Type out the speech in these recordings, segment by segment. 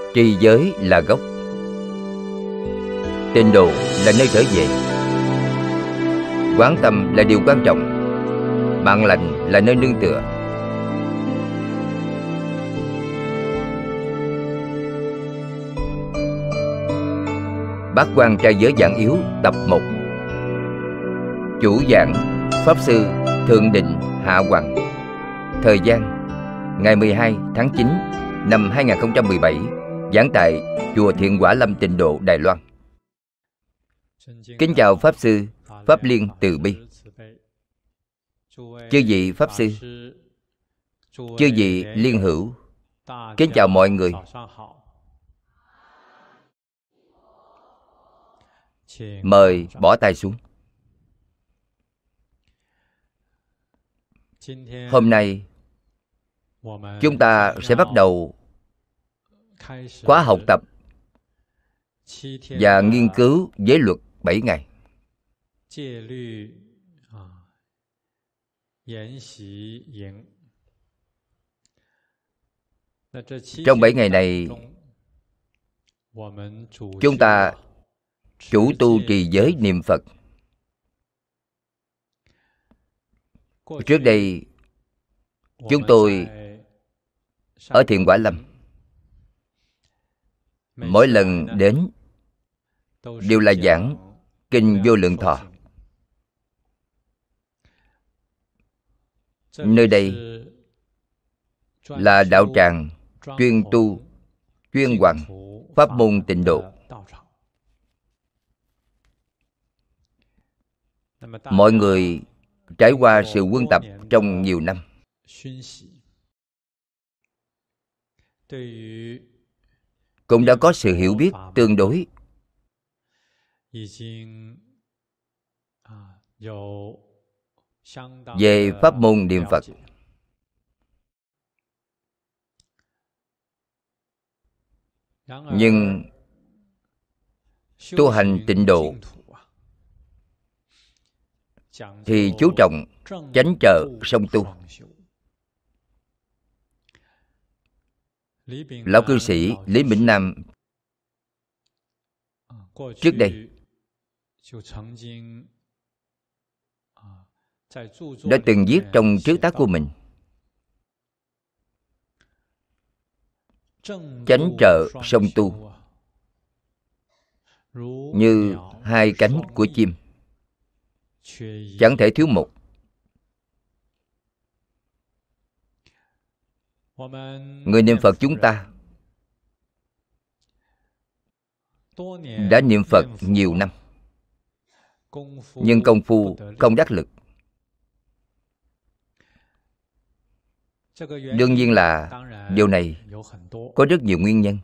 Trì giới là gốc, tịnh độ là nơi trở về, quán tâm là điều quan trọng, mạng lành là nơi nương tựa. Bát Quan Trai Giới Giảng Yếu tập 1. Chủ giảng Pháp Sư Thượng Định Hạ Hoàng. Thời gian ngày 12 tháng 9 năm 2017. Giảng tại Chùa Thiện Quả Lâm Tịnh Độ, Đài Loan. Kính chào Pháp Sư Pháp Liên Từ Bi, chư vị Pháp Sư, chư vị Liên Hữu, kính chào mọi người. Mời bỏ tay xuống. Hôm nay chúng ta sẽ bắt đầu khóa học tập và nghiên cứu giới luật 7 ngày. Trong 7 ngày này, chúng ta chủ tu trì giới niệm Phật. Trước đây, chúng tôi ở Thiện Quả Lâm, mỗi lần đến đều là giảng Kinh Vô Lượng Thọ. Nơi đây là đạo tràng chuyên tu, chuyên hoằng pháp môn tịnh độ. Mọi người trải qua sự huân tập trong nhiều năm, cũng đã có sự hiểu biết tương đối về pháp môn niệm Phật. Nhưng tu hành tịnh độ thì chú trọng chánh trợ song tu. Lão cư sĩ Lý Bỉnh Nam trước đây đã từng viết trong trứ tác của mình: chánh trợ song tu như hai cánh của chim, chẳng thể thiếu một. Người niệm Phật chúng ta đã niệm Phật nhiều năm, nhưng công phu không đắc lực. Đương nhiên là điều này có rất nhiều nguyên nhân.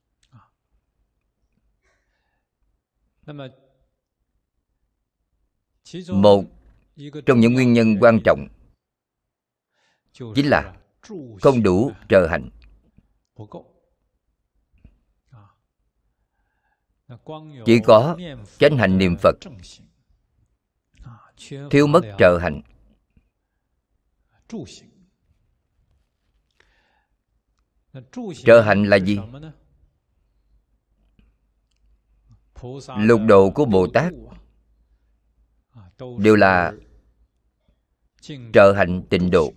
Một trong những nguyên nhân quan trọng chính là không đủ trợ hạnh. Chỉ có chánh hạnh niệm Phật, thiếu mất trợ hạnh. Trợ hạnh là gì? Lục độ của Bồ Tát đều là trợ hạnh tịnh độ.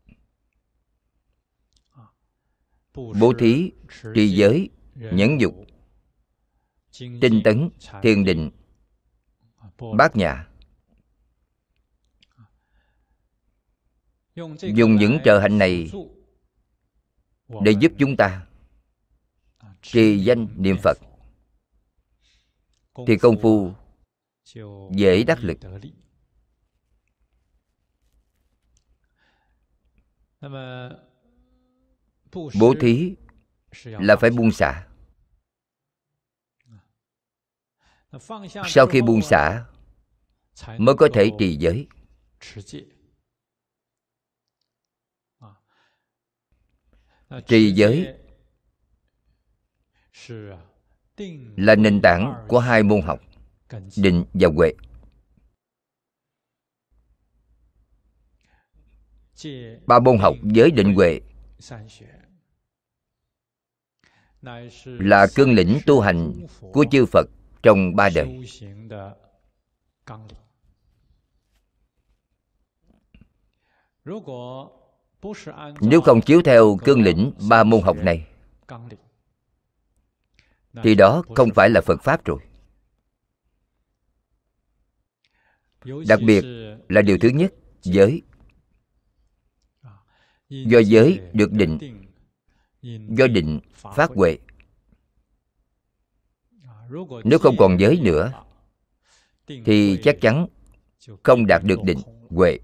Bố thí, trì giới, nhẫn nhục, tinh tấn, thiền định, bát nhã, dùng những trợ hạnh này để giúp chúng ta trì danh niệm Phật, thì công phu dễ đắc lực. Bố thí là phải buông xả. Sau khi buông xả mới có thể trì giới. Trì giới là nền tảng của hai môn học, định và huệ. Ba môn học giới định huệ là cương lĩnh tu hành của chư Phật trong 3 đời. Nếu không chiếu theo cương lĩnh 3 môn học này thì đó không phải là Phật Pháp rồi. Đặc biệt là điều thứ nhất, giới. Do giới được định, do định phát huệ. Nếu không còn giới nữa thì chắc chắn không đạt được định, huệ.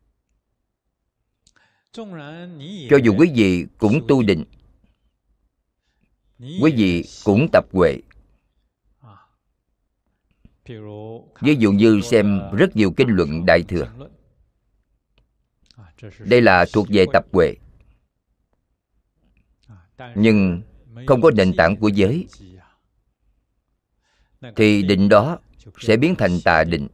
Cho dù quý vị cũng tu định, quý vị cũng tập huệ. Ví dụ như xem rất nhiều kinh luận Đại Thừa, đây là thuộc về tập huệ, nhưng không có nền tảng của giới thì định đó sẽ biến thành tà định,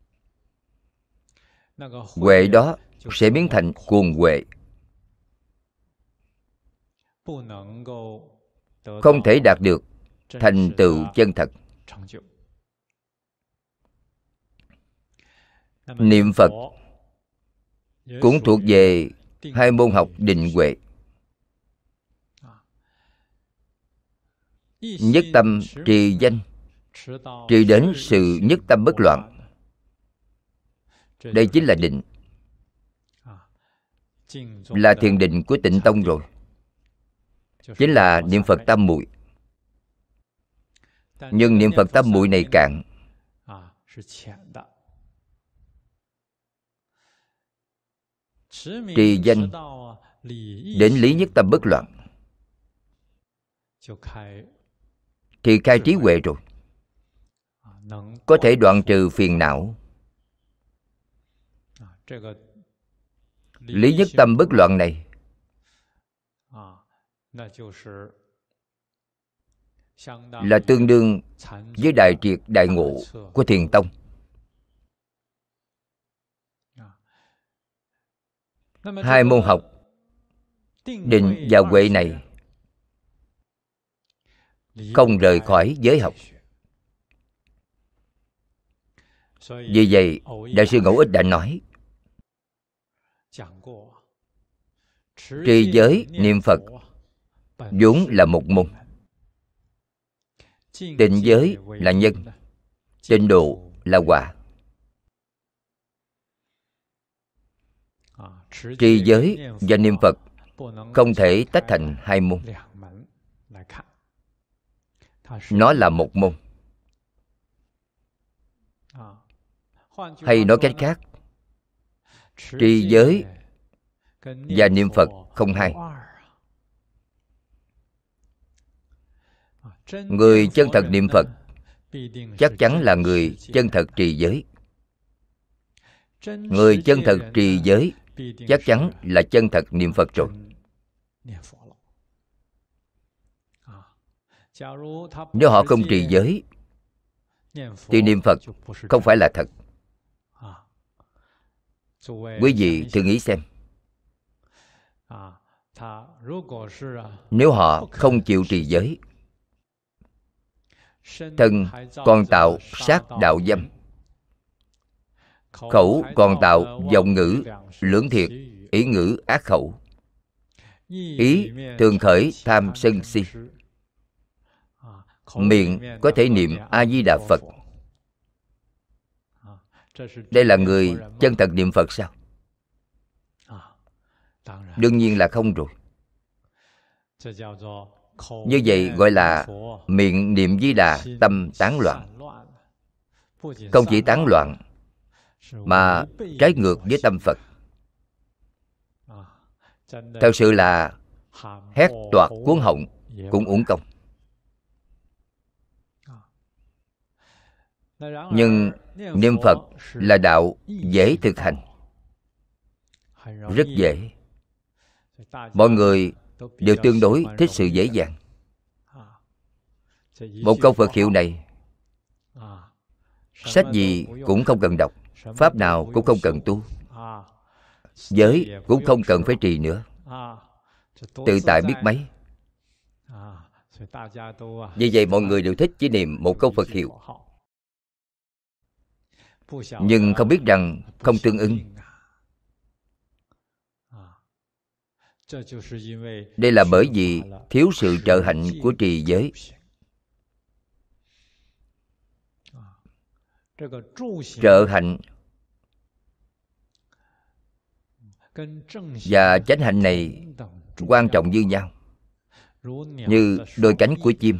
huệ đó sẽ biến thành cuồng huệ, không thể đạt được thành tựu chân thật. Niệm Phật cũng thuộc về 2 môn học định huệ. Nhất tâm trì danh, trì đến sự nhất tâm bất loạn. Đây chính là định, là thiền định của Tịnh Tông rồi, chính là niệm Phật tam muội. Nhưng niệm Phật tam muội này cạn, trì danh đến lý nhất tâm bất loạn thì khai trí huệ rồi, có thể đoạn trừ phiền não. Lý nhất tâm bất loạn này là tương đương với đại triệt đại ngộ của Thiền Tông. Hai môn học định và huệ này không rời khỏi giới học. Vì vậy, Đại sư Ngẫu Ích đã nói, trì giới niệm Phật vốn là một môn, tịnh giới là nhân, tịnh độ là quả. Trì giới và niệm Phật không thể tách thành 2 môn. Nó là một môn. Hay nói cách khác, trì giới và niệm Phật không hai. Người chân thật niệm Phật chắc chắn là người chân thật trì giới. Người chân thật trì giới chắc chắn là chân thật niệm Phật rồi. Nếu họ không trì giới thì niệm Phật không phải là thật. Quý vị thử nghĩ xem, nếu họ không chịu trì giới, thân còn tạo sát đạo dâm, khẩu còn tạo vọng ngữ lưỡng thiệt, ý ngữ ác khẩu, ý thường khởi tham sân si, miệng có thể niệm A Di Đà Phật. Đây là người chân thật niệm Phật sao? Đương nhiên là không rồi. Như vậy gọi là miệng niệm Di Đà, tâm tán loạn. Không chỉ tán loạn mà trái ngược với tâm Phật. Thật sự là hét toạc cuống họng cũng uổng công. Nhưng niệm Phật là đạo dễ thực hành, rất dễ. Mọi người đều tương đối thích sự dễ dàng. Một câu Phật hiệu này, sách gì cũng không cần đọc, pháp nào cũng không cần tu, giới cũng không cần phải trì nữa, tự tại biết mấy. Vì vậy mọi người đều thích chỉ niệm một câu Phật hiệu, nhưng không biết rằng không tương ưng. Đây là bởi vì thiếu sự trợ hạnh của trì giới. Trợ hạnh và chánh hạnh này quan trọng như nhau, như đôi cánh của chim.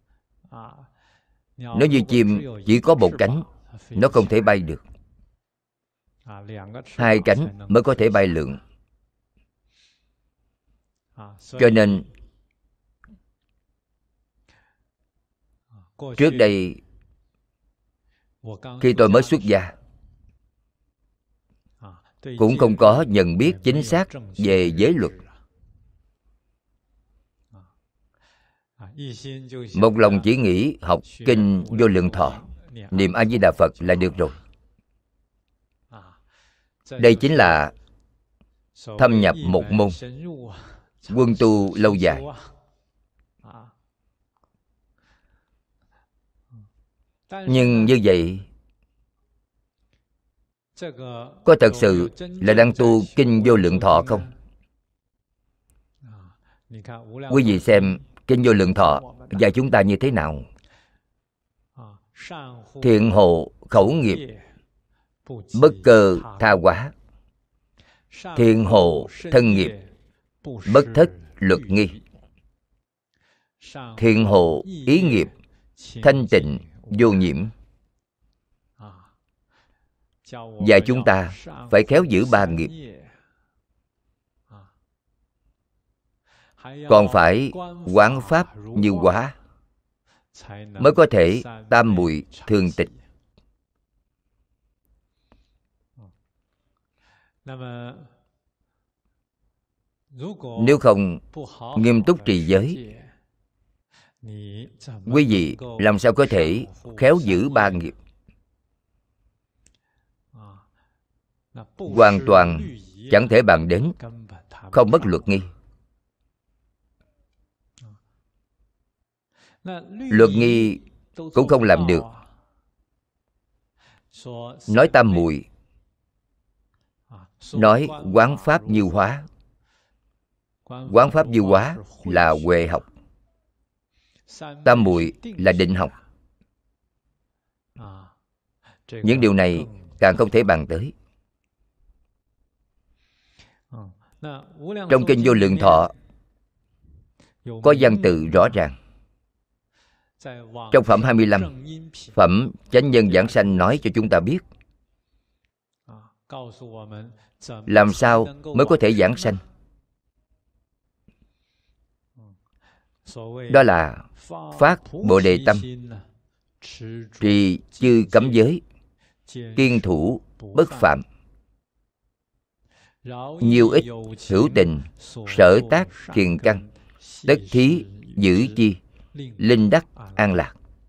Nếu như chim chỉ có một cánh, nó không thể bay được. Hai cánh mới có thể bay lượn. Cho nên trước đây khi tôi mới xuất gia, cũng không có nhận biết chính xác về giới luật. Một lòng chỉ nghĩ học kinh Vô Lượng Thọ, niệm A Di Đà Phật là được rồi. Đây chính là thâm nhập một môn, quân tu lâu dài. Nhưng như vậy có thật sự là đang tu kinh Vô Lượng Thọ không? Quý vị xem kinh Vô Lượng Thọ dạy chúng ta như thế nào? Thiện hộ khẩu nghiệp, bất cơ tha hóa. Thiện hộ thân nghiệp, bất thất luật nghi. Thiện hộ ý nghiệp, thanh tịnh vô nhiễm. Dạy chúng ta phải khéo giữ ba nghiệp, còn phải quán pháp như hóa, mới có thể tam muội thường tịch. Nếu không nghiêm túc trì giới, quý vị làm sao có thể khéo giữ ba nghiệp? Hoàn toàn chẳng thể bàn đến, không mất luật nghi. Luật nghi cũng không làm được. Nói tam muội, nói quán pháp như hóa. Quán pháp như hóa là huệ học, tam muội là định học. Những điều này càng không thể bàn tới. Trong kinh Vô Lượng Thọ có văn tự rõ ràng. Trong phẩm 25, phẩm Chánh Nhân Giảng Sanh nói cho chúng ta biết làm sao mới có thể giảng sanh. Đó là phát Bồ Đề tâm, trì chư cấm giới, kiên thủ bất phạm, nhiều ích hữu tình, sở tác thiền căn, tất thí giữ chi, linh đắc an lạc.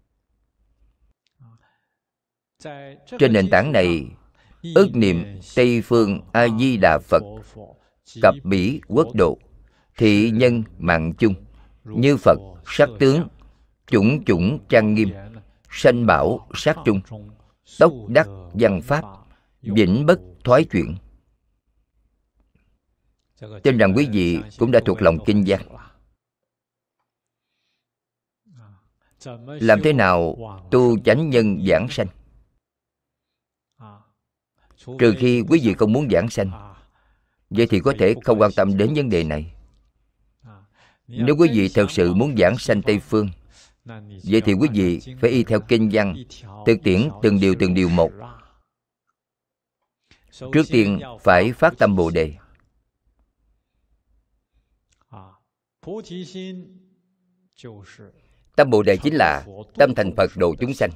Trên nền tảng này, ức niệm Tây Phương A Di Đà Phật, cập bỉ quốc độ, thị nhân mạng chung, như Phật sắc tướng, chủng chủng trang nghiêm, sanh bảo sát trung, tốc đắc văn pháp, vĩnh bất thoái chuyển. Tin rằng quý vị cũng đã thuộc lòng kinh văn. Làm thế nào tu chánh nhân giảng sanh? Trừ khi quý vị không muốn giảng sanh, vậy thì có thể không quan tâm đến vấn đề này. Nếu quý vị thật sự muốn giảng sanh Tây Phương, vậy thì quý vị phải y theo kinh văn, thực tiễn từng điều một. Trước tiên phải phát tâm Bồ Đề. Tâm Bồ Đề chính là tâm thành Phật độ chúng sanh.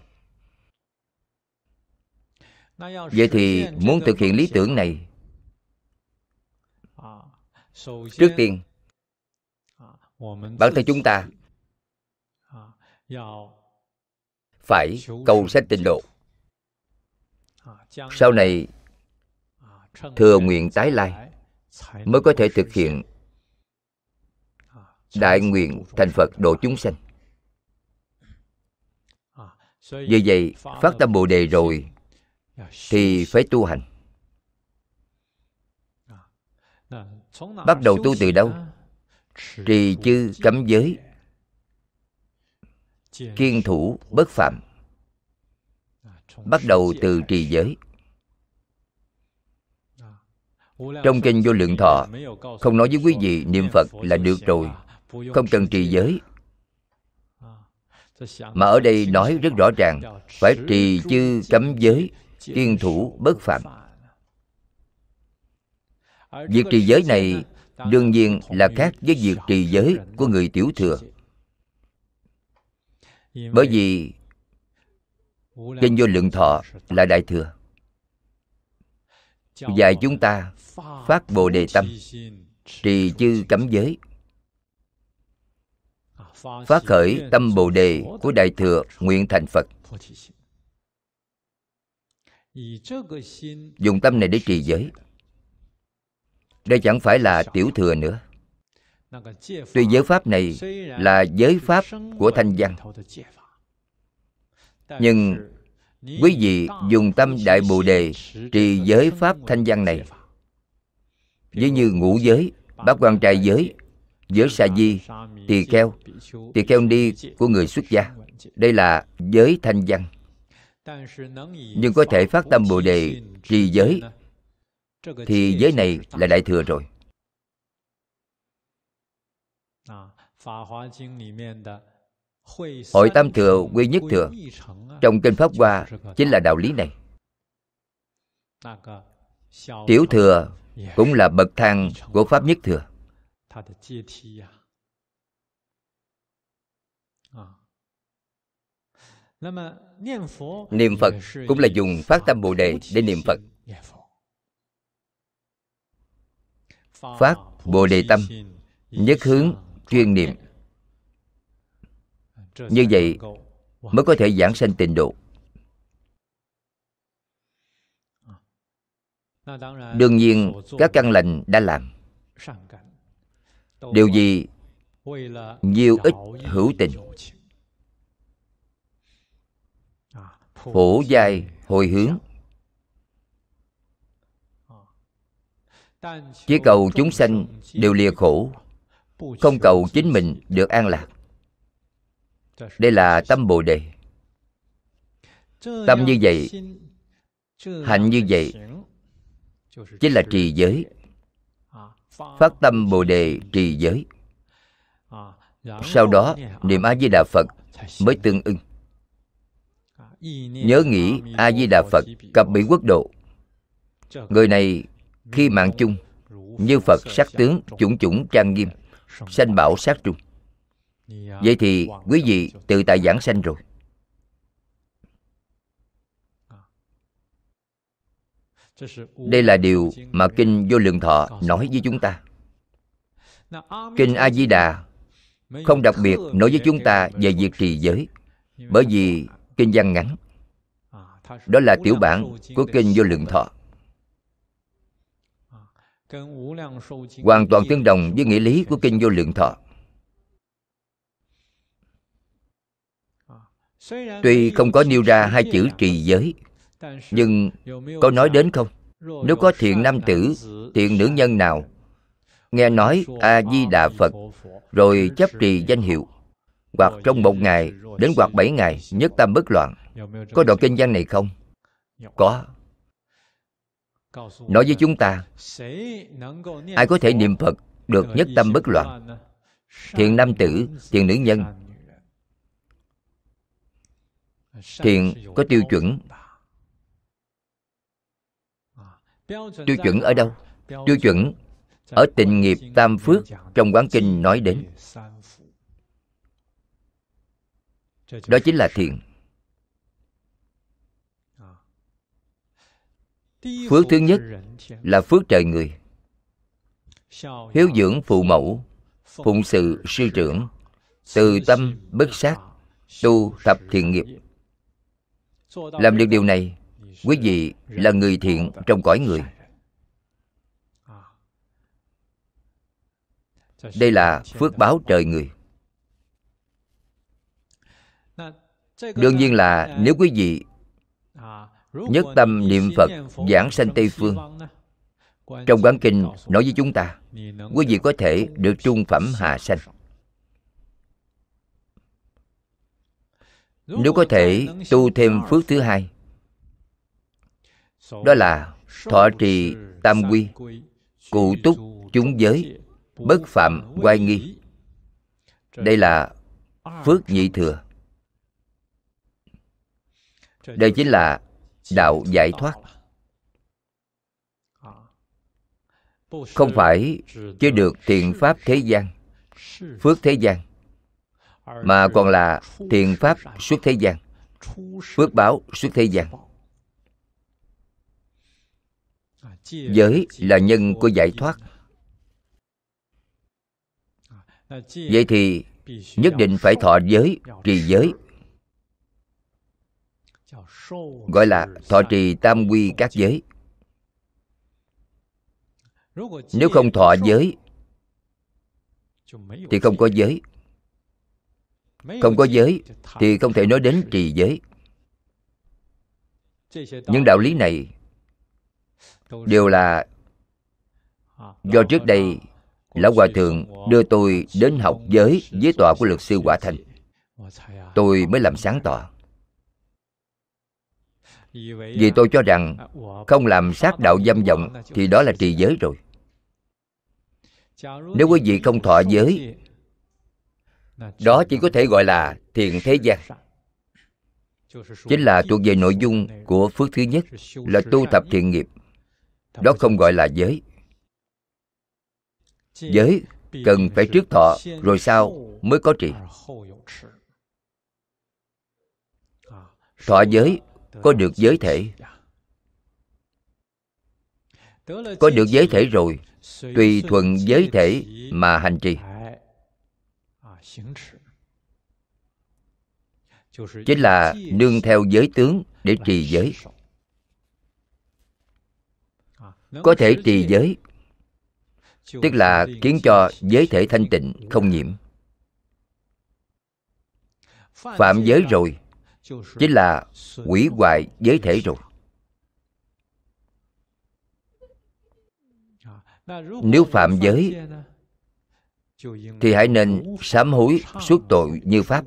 Vậy thì muốn thực hiện lý tưởng này, trước tiên bản thân chúng ta phải cầu sanh tịnh độ. Sau này thừa nguyện tái lai mới có thể thực hiện đại nguyện thành Phật độ chúng sanh. Vì vậy, phát tâm Bồ Đề rồi thì phải tu hành. Bắt đầu tu từ đâu? Trì chư cấm giới, kiêng thủ bất phạm. Bắt đầu từ trì giới. Trong kinh Vô Lượng Thọ không nói với quý vị niệm Phật là được rồi, không cần trì giới. Mà ở đây nói rất rõ ràng, phải trì chư cấm giới, kiêng thủ bất phạm. Việc trì giới này đương nhiên là khác với việc trì giới của người tiểu thừa. Bởi vì kinh Vô Lượng Thọ là đại thừa, dạy chúng ta phát Bồ Đề tâm, trì chư cấm giới, phát khởi tâm Bồ Đề của đại thừa nguyện thành Phật. Dùng tâm này để trì giới. Đây chẳng phải là tiểu thừa nữa. Tuy giới pháp này là giới pháp của thanh văn, nhưng quý vị dùng tâm đại Bồ Đề trì giới pháp thanh văn này, ví như ngũ giới, bát quan trai giới, giới sa di, tỳ kheo ni của người xuất gia. Đây là giới thanh văn. Nhưng có thể phát tâm Bồ Đề trì giới thì giới này là đại thừa rồi. Hội tam thừa quy nhất thừa trong kinh Pháp Hoa chính là đạo lý này. Tiểu thừa cũng là bậc thang của Pháp nhất thừa. Niệm Phật cũng là dùng phát tâm Bồ Đề để niệm Phật. Phát Bồ Đề tâm, nhất hướng chuyên niệm. Như vậy mới có thể giảng sanh tịnh độ. Đương nhiên các căn lành đã làm. Điều gì? Nhiêu ích hữu tình, phổ giai hồi hướng. Chỉ cầu chúng sanh đều lìa khổ, không cầu chính mình được an lạc. Đây là tâm Bồ Đề. Tâm như vậy, hành như vậy, chính là trì giới. Phát tâm Bồ Đề trì giới, sau đó niệm A Di Đà Phật mới tương ưng. Nhớ nghĩ A Di Đà Phật cập bỉ quốc độ. Người này khi mạng chung như Phật sắc tướng chủng chủng trang nghiêm, sanh bảo sát trung. Vậy thì quý vị tự tại giảng sanh rồi. Đây là điều mà kinh Vô Lượng Thọ nói với chúng ta. Kinh A Di Đà không đặc biệt nói với chúng ta về việc trì giới, bởi vì kinh văn ngắn. Đó là tiểu bản của kinh Vô Lượng Thọ, hoàn toàn tương đồng với nghĩa lý của kinh Vô Lượng Thọ. Tuy không có nêu ra hai chữ trì giới, nhưng có nói đến không? Nếu có thiện nam tử, thiện nữ nhân nào nghe nói A Di Đà Phật rồi chấp trì danh hiệu, hoặc trong 1 ngày đến hoặc 7 ngày nhất tâm bất loạn, có đoạn kinh văn này không? Có. Nói với chúng ta, ai có thể niệm Phật được nhất tâm bất loạn? Thiện nam tử, thiện nữ nhân. Thiện có tiêu chuẩn. Tiêu chuẩn ở đâu? Tiêu chuẩn ở tịnh nghiệp tam phước trong Quán Kinh nói đến. Đó chính là thiện. Phước thứ nhất là phước trời người. Hiếu dưỡng phụ mẫu, phụng sự sư trưởng, từ tâm bất sát, tu tập thiện nghiệp. Làm được điều này, quý vị là người thiện trong cõi người. Đây là phước báo trời người. Đương nhiên là nếu quý vị nhất tâm niệm Phật giảng sanh Tây Phương, trong Quán Kinh nói với chúng ta, quý vị có thể được trung phẩm hạ sanh. Nếu có thể tu thêm phước thứ hai, đó là thọ trì tam quy, cụ túc chúng giới, bất phạm oai nghi. Đây là phước nhị thừa. Đây chính là đạo giải thoát. Không phải chỉ được thiện pháp thế gian, phước thế gian, mà còn là thiện pháp xuất thế gian, phước báo xuất thế gian. Giới là nhân của giải thoát. Vậy thì nhất định phải thọ giới, trì giới, gọi là thọ trì tam quy các giới. Nếu không thọ giới thì không có giới. Không có giới thì không thể nói đến trì giới. Những đạo lý này đều là do trước đây Lão Hòa Thượng đưa tôi đến học giới với tọa của Luật sư Quả Thanh, tôi mới làm sáng tỏ. Vì tôi cho rằng không làm sát đạo dâm vọng thì đó là trì giới rồi. Nếu quý vị không thọ giới, đó chỉ có thể gọi là thiện thế gian. Chính là thuộc về nội dung của phước thứ nhất, là tu tập thiện nghiệp. Đó không gọi là giới. Giới cần phải trước thọ, rồi sau mới có trì. Thọ giới có được giới thể. Có được giới thể rồi, tùy thuận giới thể mà hành trì. Chính là nương theo giới tướng để trì giới. Có thể trì giới, tức là khiến cho giới thể thanh tịnh, không nhiễm. Phạm giới rồi, chính là hủy hoại giới thể rồi. Nếu phạm giới thì hãy nên sám hối suốt tội như pháp,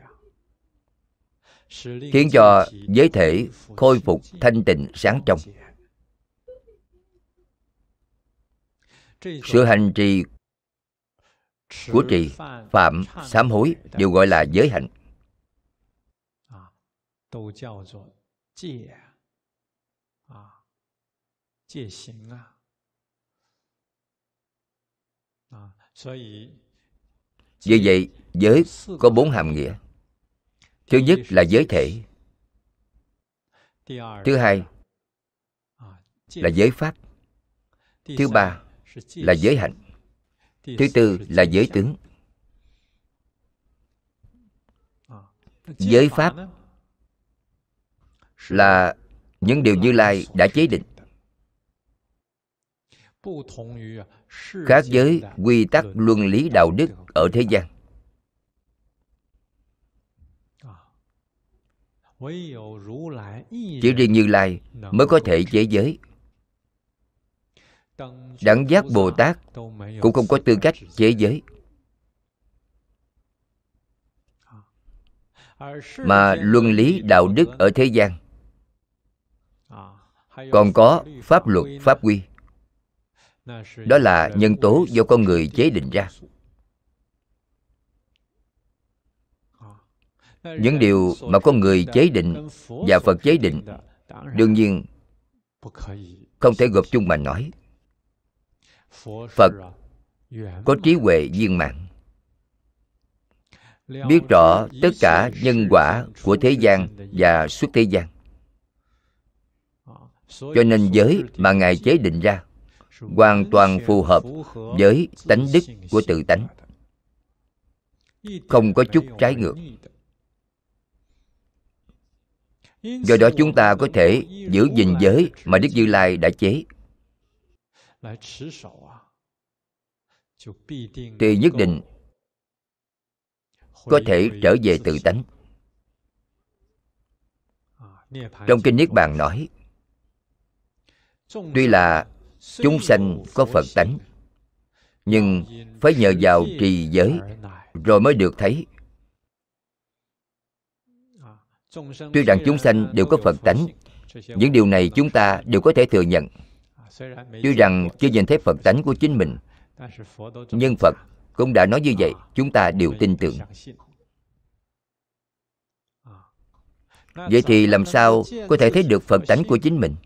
khiến cho giới thể khôi phục thanh tịnh sáng trong. Sự hành trì của trì, phạm, sám hối đều gọi là giới hạnh. Vì vậy, giới có 4 hàm nghĩa. Thứ nhất là giới thể. Thứ hai là giới pháp. Thứ ba là giới hạnh. Thứ tư là giới tướng. Giới pháp là những điều Như Lai đã chế định, khác với quy tắc luân lý đạo đức ở thế gian. Chỉ riêng Như Lai mới có thể chế giới. Đẳng giác Bồ Tát cũng không có tư cách chế giới. Mà luân lý đạo đức ở thế gian còn có pháp luật, pháp quy. Đó là nhân tố do con người chế định ra. Những điều mà con người chế định và Phật chế định đương nhiên không thể gộp chung mà nói. Phật có trí huệ viên mãn, biết rõ tất cả nhân quả của thế gian và xuất thế gian. Cho nên giới mà Ngài chế định ra hoàn toàn phù hợp với tánh đức của tự tánh, không có chút trái ngược. Do đó chúng ta có thể giữ gìn giới mà Đức Như Lai đã chế. thì nhất định có thể trở về tự tánh. Trong Kinh Niết Bàn nói, tuy là chúng sanh có Phật tánh, nhưng phải nhờ vào trì giới rồi mới được thấy. Tuy rằng chúng sanh đều có Phật tánh, những điều này chúng ta đều có thể thừa nhận. Tuy rằng chưa nhìn thấy Phật tánh của chính mình, nhưng Phật cũng đã nói như vậy, chúng ta đều tin tưởng. Vậy thì làm sao có thể thấy được Phật tánh của chính mình?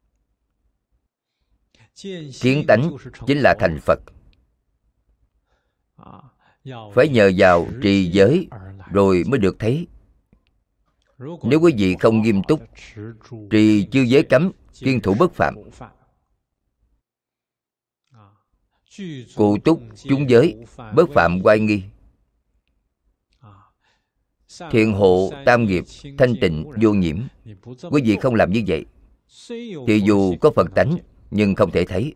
Kiến tánh chính là thành Phật. Phải nhờ vào trì giới rồi mới được thấy. Nếu quý vị không nghiêm túc trì chư giới cấm, kiêng thủ bất phạm, cụ túc chúng giới, bất phạm oai nghi, thiện hộ tam nghiệp, thanh tịnh vô nhiễm, quý vị không làm như vậy thì dù có Phật tánh nhưng không thể thấy,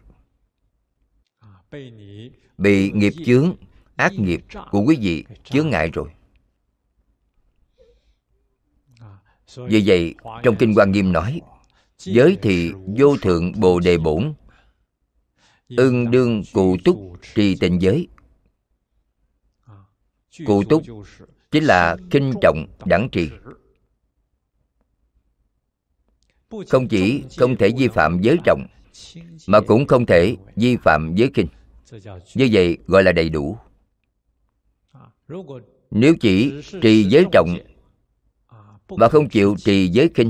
bị nghiệp chướng, ác nghiệp của quý vị chướng ngại rồi. Vì vậy trong Kinh Hoa Nghiêm nói, giới thì vô thượng Bồ Đề bổn, ưng đương cụ túc trì tịnh giới. Cụ túc chính là kinh trọng đẳng trì. Không chỉ không thể vi phạm giới trọng, mà cũng không thể vi phạm giới kinh. Như vậy gọi là đầy đủ. Nếu chỉ trì giới trọng mà không chịu trì giới kinh,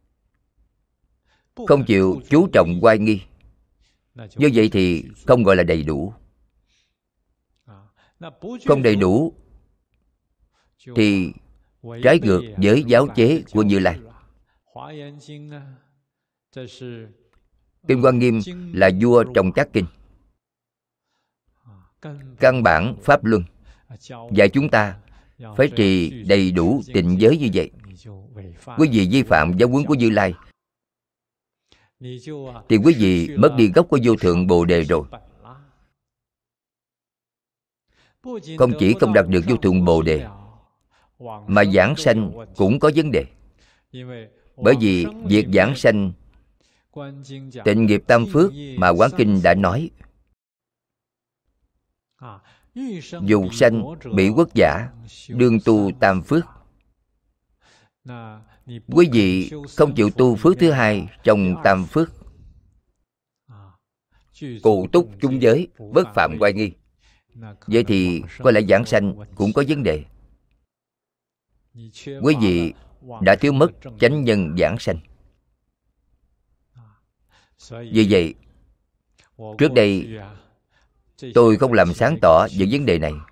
không chịu chú trọng oai nghi, như vậy thì không gọi là đầy đủ. Không đầy đủ thì trái ngược với giáo chế của Như Lai. Kinh Hoa Nghiêm là vua trong các kinh, căn bản pháp luân dạy chúng ta phải trì đầy đủ tịnh giới như vậy. Quý vị vi phạm giáo huấn của Như Lai thì quý vị mất đi gốc của vô thượng Bồ Đề rồi. Không chỉ không đạt được vô thượng Bồ Đề, mà giảng sanh cũng có vấn đề. Bởi vì việc giảng sanh tịnh nghiệp tam phước mà Quán Kinh đã nói, dù sanh bị quốc giả, đương tu tam phước. Quý vị không chịu tu phước thứ hai trong tam phước, cụ túc chúng giới, bất phạm oai nghi, vậy thì có lẽ giảng sanh cũng có vấn đề. Quý vị đã thiếu mất chánh nhân giảng sanh. Vì vậy, trước đây tôi không làm sáng tỏ về vấn đề này,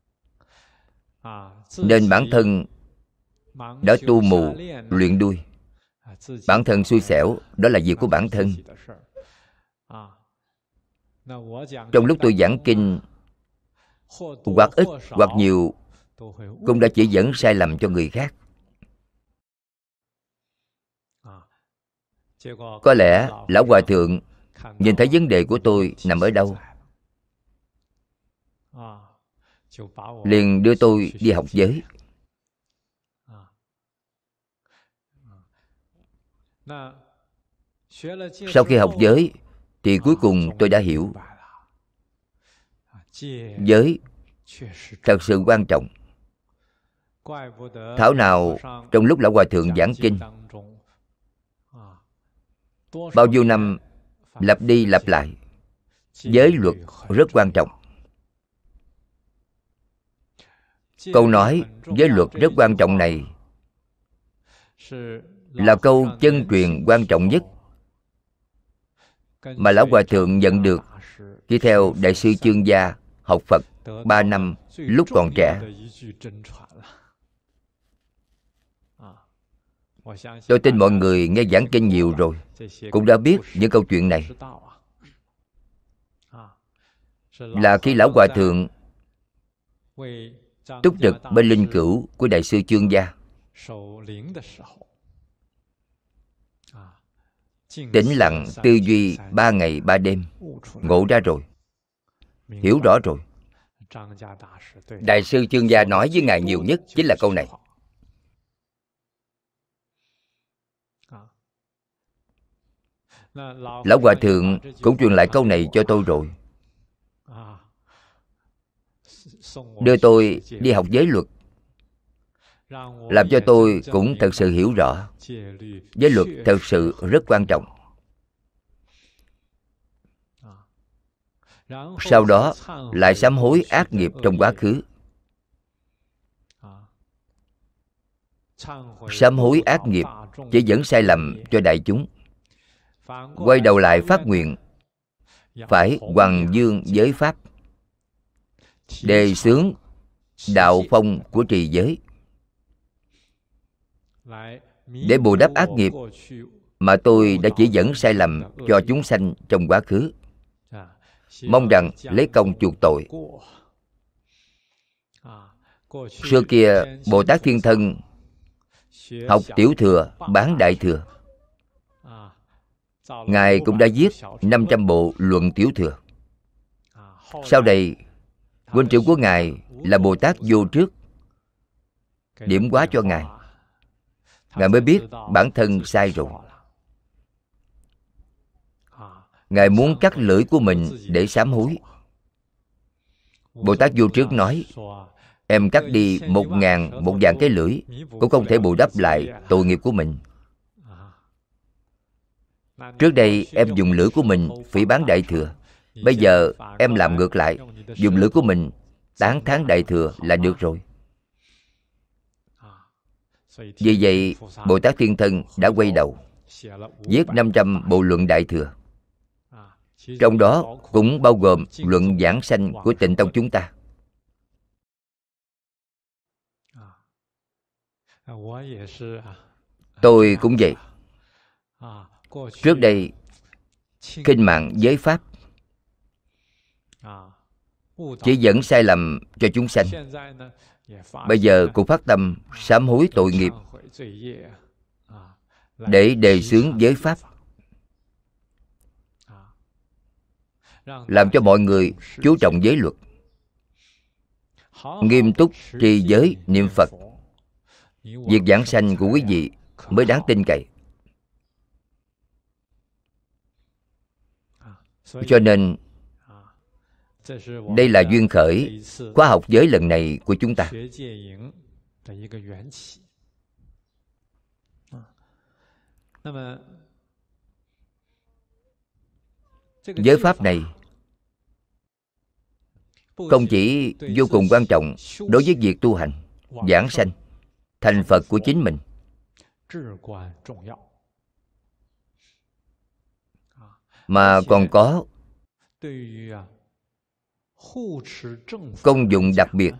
nên bản thân đã tu mù, luyện đuôi. Bản thân xui xẻo, đó là việc của bản thân. Trong lúc tôi giảng kinh, hoặc ít hoặc nhiều, cũng đã chỉ dẫn sai lầm cho người khác. Có lẽ Lão Hòa Thượng nhìn thấy vấn đề của tôi nằm ở đâu, liền đưa tôi đi học giới. Sau khi học giới thì cuối cùng tôi đã hiểu giới thật sự quan trọng. Thảo nào trong lúc Lão Hòa Thượng giảng kinh, bao nhiêu năm lặp đi lặp lại, giới luật rất quan trọng. Câu nói giới luật rất quan trọng này là câu chân truyền quan trọng nhất mà Lão Hòa Thượng nhận được khi theo Đại sư Chương Gia học Phật 3 năm lúc còn trẻ. Tôi tin mọi người nghe giảng kinh nhiều rồi cũng đã biết những câu chuyện này. Là khi Lão Hòa Thượng túc trực bên linh cữu của Đại sư Chương Gia, tĩnh lặng tư duy 3 ngày 3 đêm, ngộ ra rồi. hiểu rõ rồi. Đại sư Chương Gia nói với Ngài nhiều nhất chính là câu này. Lão Hòa Thượng cũng truyền lại câu này cho tôi rồi, đưa tôi đi học giới luật, làm cho tôi cũng thật sự hiểu rõ giới luật thật sự rất quan trọng. Sau đó lại sám hối ác nghiệp trong quá khứ. Sám hối ác nghiệp chỉ dẫn sai lầm cho đại chúng. Quay đầu lại phát nguyện phải hoằng dương giới pháp, đề xướng đạo phong của trì giới, để bù đắp ác nghiệp mà tôi đã chỉ dẫn sai lầm cho chúng sanh trong quá khứ. Mong rằng lấy công chuộc tội. Xưa kia Bồ Tát Thiên Thân học tiểu thừa, bán đại thừa. Ngài cũng đã viết 500 bộ luận tiểu thừa. Sau đây huynh trưởng của Ngài là Bồ Tát Vô Trước điểm hóa cho Ngài. Ngài mới biết bản thân sai rồi. Ngài muốn cắt lưỡi của mình để sám hối. Bồ Tát Vô Trước nói, em cắt đi 1.000 cái lưỡi cũng không thể bù đắp lại tội nghiệp của mình. Trước đây em dùng lưỡi của mình phỉ báng đại thừa, bây giờ em làm ngược lại, dùng lưỡi của mình tán thán đại thừa là được rồi. Vì vậy Bồ Tát Thiên Thân đã quay đầu viết 500 bộ luận đại thừa. Trong đó cũng bao gồm luận giảng sanh của Tịnh Tông chúng ta. Tôi cũng vậy. Trước đây khinh mạng giới pháp, chỉ dẫn sai lầm cho chúng sanh. Bây giờ cũng phát tâm sám hối tội nghiệp để đề xướng giới pháp, làm cho mọi người chú trọng giới luật, nghiêm túc trì giới niệm Phật. Việc giảng sanh của quý vị mới đáng tin cậy. Cho nên đây là duyên khởi khóa học giới lần này của chúng ta. Giới pháp này không chỉ vô cùng quan trọng đối với việc tu hành, giảng sanh, thành Phật của chính mình, mà còn có công dụng đặc biệt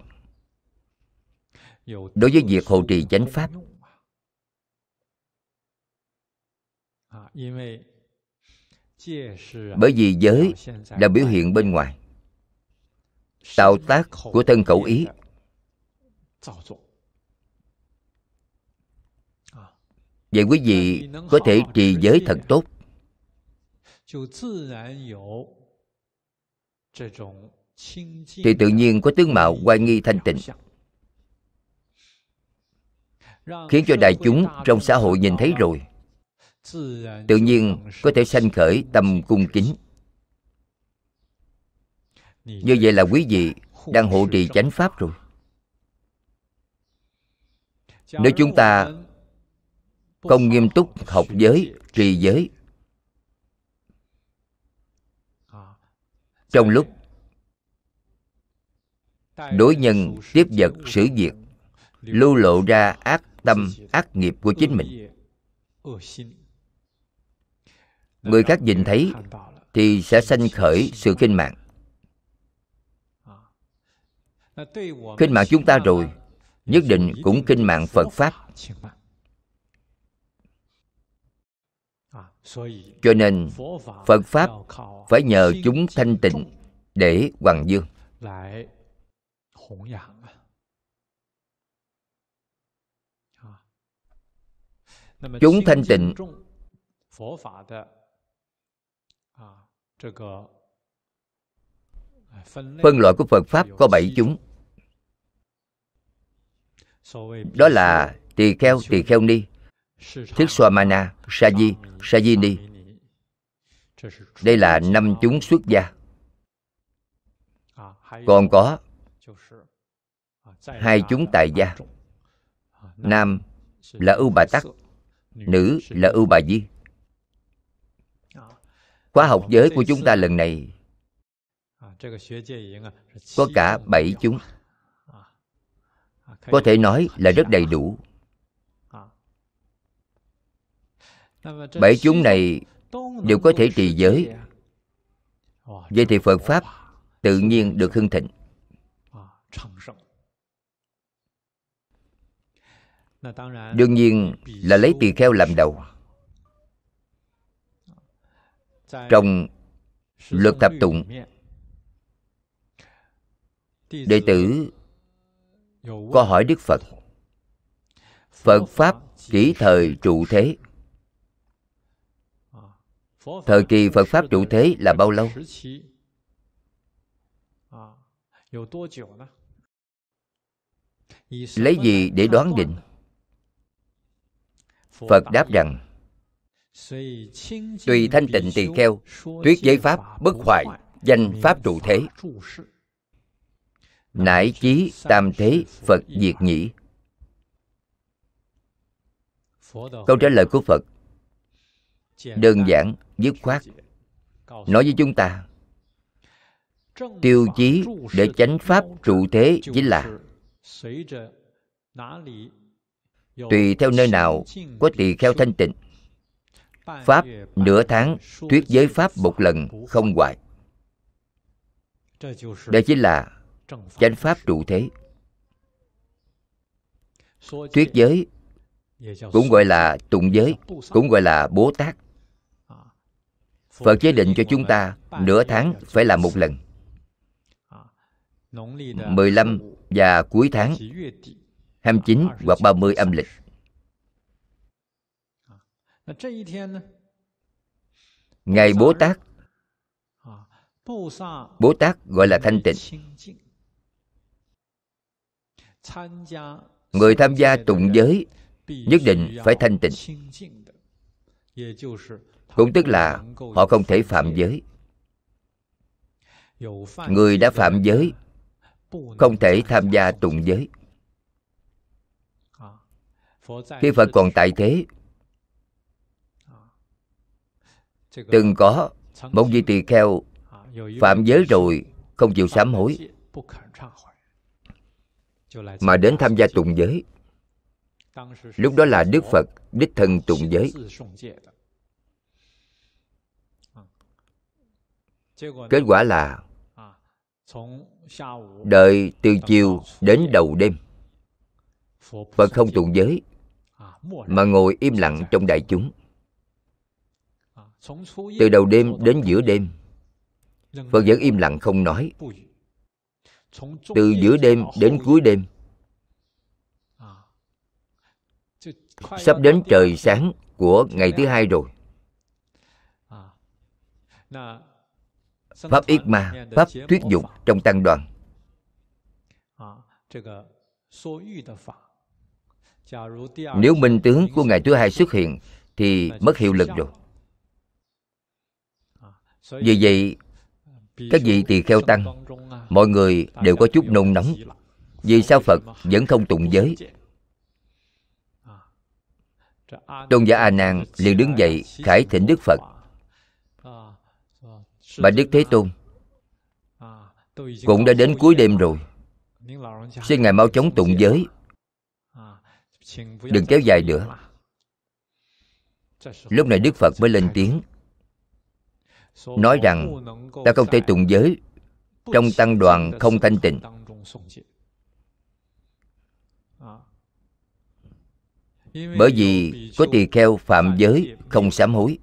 đối với việc hộ trì chánh pháp. Bởi vì giới là biểu hiện bên ngoài, tạo tác của thân khẩu ý. Vậy quý vị có thể trì giới thật tốt, thì tự nhiên có tướng mạo oai nghi thanh tịnh, khiến cho đại chúng trong xã hội nhìn thấy rồi, tự nhiên có thể sanh khởi tâm cung kính. Như vậy là quý vị đang hộ trì chánh pháp rồi. Nếu chúng ta không nghiêm túc học giới, trì giới, trong lúc đối nhân tiếp vật xử việc, lưu lộ ra ác tâm, ác nghiệp của chính mình, người khác nhìn thấy thì sẽ sanh khởi sự khinh mạng. Khinh mạng chúng ta rồi, nhất định cũng khinh mạng Phật Pháp. Cho nên Phật Pháp phải nhờ chúng thanh tịnh để hoằng dương. Chúng thanh tịnh Phân loại của Phật Pháp có 7 chúng. Đó là tỳ kheo ni, Thích Xoa Mana, Sa Di, Sa Di Ni. Đây là 5 chúng xuất gia. Còn có 2 chúng tại gia. Nam là Ưu Bà Tắc, nữ là Ưu Bà Di. Khóa học giới của chúng ta lần này có cả 7 chúng. Có thể nói là rất đầy đủ. 7 chúng này đều có thể trì giới. Vậy thì Phật Pháp tự nhiên được hưng thịnh. Đương nhiên là lấy tỳ kheo làm đầu. Trong luật thập tụng, đệ tử có hỏi Đức Phật: Phật Pháp chỉ thời trụ thế. Thời kỳ Phật Pháp trụ thế là bao lâu? Lấy gì để đoán định? Phật đáp rằng: tùy thanh tịnh tỳ kheo, thuyết giới Pháp bất hoại, danh Pháp trụ thế. Nải chí tam thế Phật diệt nhĩ. Câu trả lời của Phật đơn giản, dứt khoát, nói với chúng ta tiêu chí để chánh Pháp trụ thế chính là tùy theo nơi nào có tỳ kheo thanh tịnh, Pháp nửa tháng thuyết giới Pháp một lần không hoại. Đây chính là chánh Pháp trụ thế. Thuyết giới cũng gọi là tụng giới, cũng gọi là Bố Tát. Phật chế định cho chúng ta nửa tháng phải làm một lần, 15 và cuối tháng, 29 hoặc 30 âm lịch. Ngày Bố Tát, Bố Tát gọi là thanh tịnh. Người tham gia tụng giới nhất định phải thanh tịnh, cũng tức là họ không thể phạm giới. Người đã phạm giới không thể tham gia tụng giới. Khi Phật còn tại thế, từng có một vị tỳ kheo phạm giới rồi không chịu sám hối, mà đến tham gia tụng giới. Lúc đó là Đức Phật đích thân tụng giới. Kết quả là đợi từ chiều đến đầu đêm, Phật không tụng giới mà ngồi im lặng trong đại chúng. Từ đầu đêm đến giữa đêm, Phật vẫn im lặng không nói. Từ giữa đêm đến cuối đêm, sắp đến trời sáng của ngày thứ hai rồi, Pháp Yết Ma, Pháp thuyết dục trong tăng đoàn. Nếu minh tướng của ngày thứ hai xuất hiện thì mất hiệu lực rồi. Vì vậy, các vị tỳ kheo tăng, mọi người đều có chút nôn nóng. Vì sao Phật vẫn không tụng giới? Tôn giả A Nan liền đứng dậy khải thỉnh Đức Phật: Bạch Đức Thế Tôn, cũng đã đến cuối đêm rồi, xin Ngài mau chóng tụng giới, đừng kéo dài nữa. Lúc này Đức Phật mới lên tiếng, nói rằng ta không thể tụng giới trong tăng đoàn không thanh tịnh. Bởi vì có tỳ kheo phạm giới không sám hối.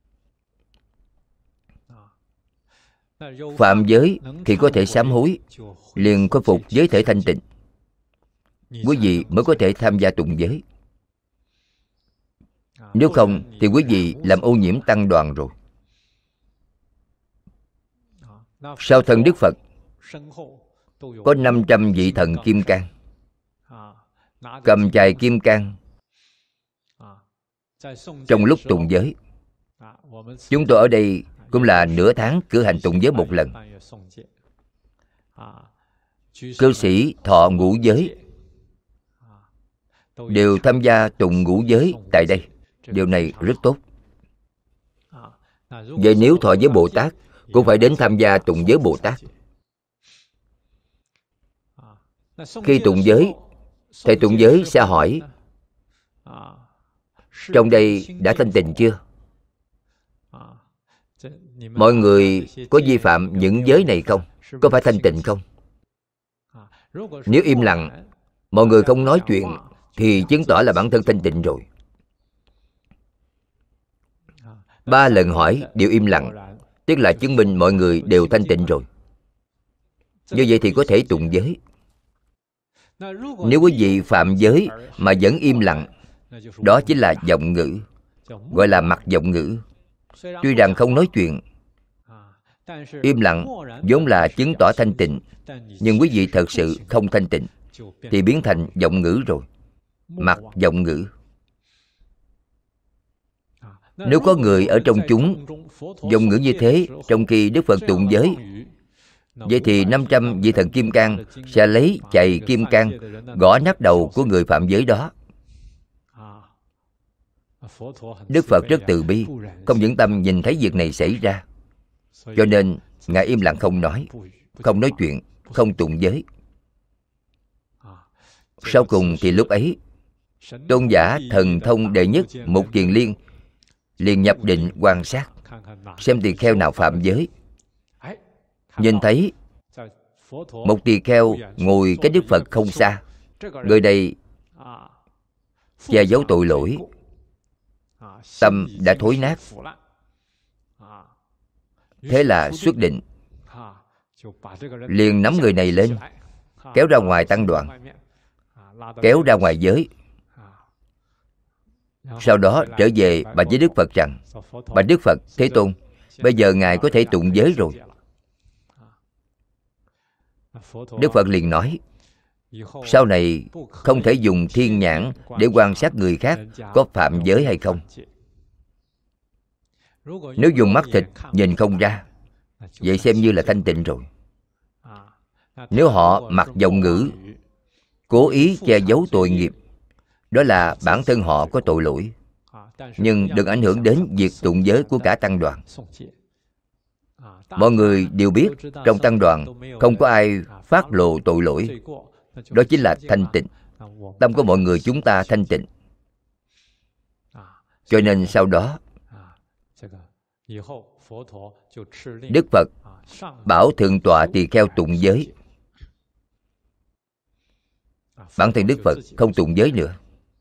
Phạm giới thì có thể sám hối, liền khôi phục giới thể thanh tịnh. Quý vị mới có thể tham gia tụng giới. Nếu không thì quý vị làm ô nhiễm tăng đoàn rồi. Sau thân Đức Phật có 500 vị thần kim cang, cầm chài kim cang. Trong lúc tụng giới, chúng tôi ở đây cũng là nửa tháng cử hành tụng giới một lần. Cư sĩ thọ ngũ giới đều tham gia tụng ngũ giới tại đây. Điều này rất tốt. Vậy nếu thọ giới Bồ Tát cũng phải đến tham gia tụng giới Bồ Tát. Khi tụng giới, thầy tụng giới sẽ hỏi: trong đây đã thanh tịnh chưa? Mọi người có vi phạm những giới này không? Có phải thanh tịnh không? Nếu im lặng, mọi người không nói chuyện, thì chứng tỏ là bản thân thanh tịnh rồi. 3 lần hỏi đều im lặng, tức là chứng minh mọi người đều thanh tịnh rồi. Như vậy thì có thể tụng giới. Nếu quý vị phạm giới mà vẫn im lặng, đó chính là vọng ngữ, gọi là mặc vọng ngữ. Tuy rằng không nói chuyện, im lặng vốn là chứng tỏ thanh tịnh, nhưng quý vị thật sự không thanh tịnh, thì biến thành vọng ngữ rồi, mặc vọng ngữ. Nếu có người ở trong chúng vọng ngữ như thế trong khi Đức Phật tụng giới, vậy thì 500 vị thần kim cang sẽ lấy chày kim cang gõ nát đầu của người phạm giới đó. Đức Phật rất từ bi, không những tâm nhìn thấy việc này xảy ra, cho nên Ngài im lặng không nói chuyện, không tụng giới. Sau cùng thì lúc ấy, tôn giả thần thông đệ nhất Mục Kiền Liên liền nhập định quan sát, xem tỳ kheo nào phạm giới. Nhìn thấy một tỳ kheo ngồi cách Đức Phật không xa. Người này che giấu tội lỗi, tâm đã thối nát. Thế là xuất định, liền nắm người này lên, kéo ra ngoài tăng đoàn, kéo ra ngoài giới. Sau đó trở về bạch với Đức Phật rằng: bạch Đức Phật Thế Tôn, bây giờ Ngài có thể tụng giới rồi. Đức Phật liền nói: sau này không thể dùng thiên nhãn để quan sát người khác có phạm giới hay không. Nếu dùng mắt thịt nhìn không ra, vậy xem như là thanh tịnh rồi. Nếu họ mặc vọng ngữ, cố ý che giấu tội nghiệp, đó là bản thân họ có tội lỗi, nhưng đừng ảnh hưởng đến việc tụng giới của cả tăng đoàn. Mọi người đều biết trong tăng đoàn không có ai phát lộ tội lỗi, đó chính là thanh tịnh. Tâm của mọi người chúng ta thanh tịnh. Cho nên sau đó Đức Phật bảo thượng tọa tỳ kheo tụng giới. Bản thân Đức Phật không tụng giới nữa.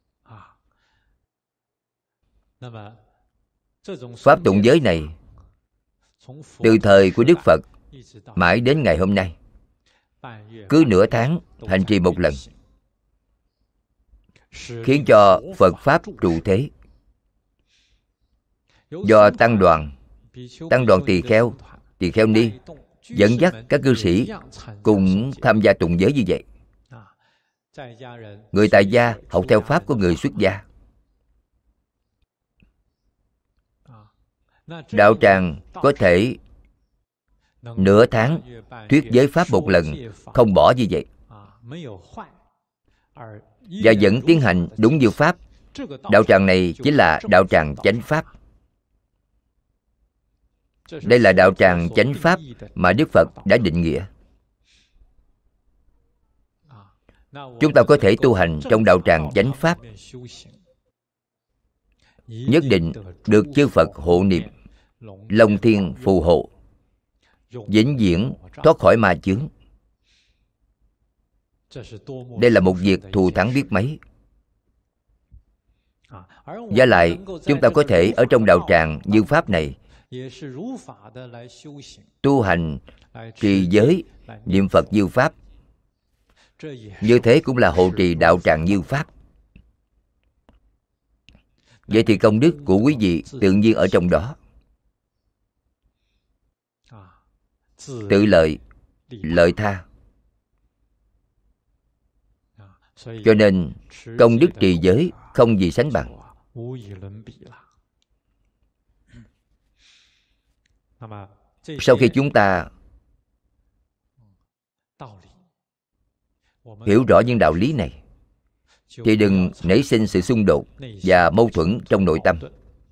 Pháp tụng giới này từ thời của Đức Phật mãi đến ngày hôm nay, cứ nửa tháng hành trì một lần, khiến cho Phật Pháp trụ thế. Do tăng đoàn tỳ kheo ni dẫn dắt các cư sĩ cùng tham gia tụng giới như vậy. Người tại gia học theo pháp của người xuất gia. Đạo tràng có thể nửa tháng thuyết giới pháp một lần, không bỏ như vậy, và vẫn tiến hành đúng như pháp. Đạo tràng này chính là đạo tràng chánh pháp. Đây là đạo tràng chánh pháp mà Đức Phật đã định nghĩa. Chúng ta có thể tu hành trong đạo tràng chánh pháp, nhất định được chư Phật hộ niệm, Long Thiên phù hộ, vĩnh viễn thoát khỏi ma chướng. Đây là một việc thù thắng biết mấy. Và lại chúng ta có thể ở trong đạo tràng như pháp này tu hành, trì giới, niệm Phật như pháp. Như thế cũng là hộ trì đạo tràng như pháp. Vậy thì công đức của quý vị tự nhiên ở trong đó. Tự lợi lợi tha. Cho nên công đức trì giới không gì sánh bằng. Sau khi chúng ta hiểu rõ những đạo lý này thì đừng nảy sinh sự xung đột và mâu thuẫn trong nội tâm.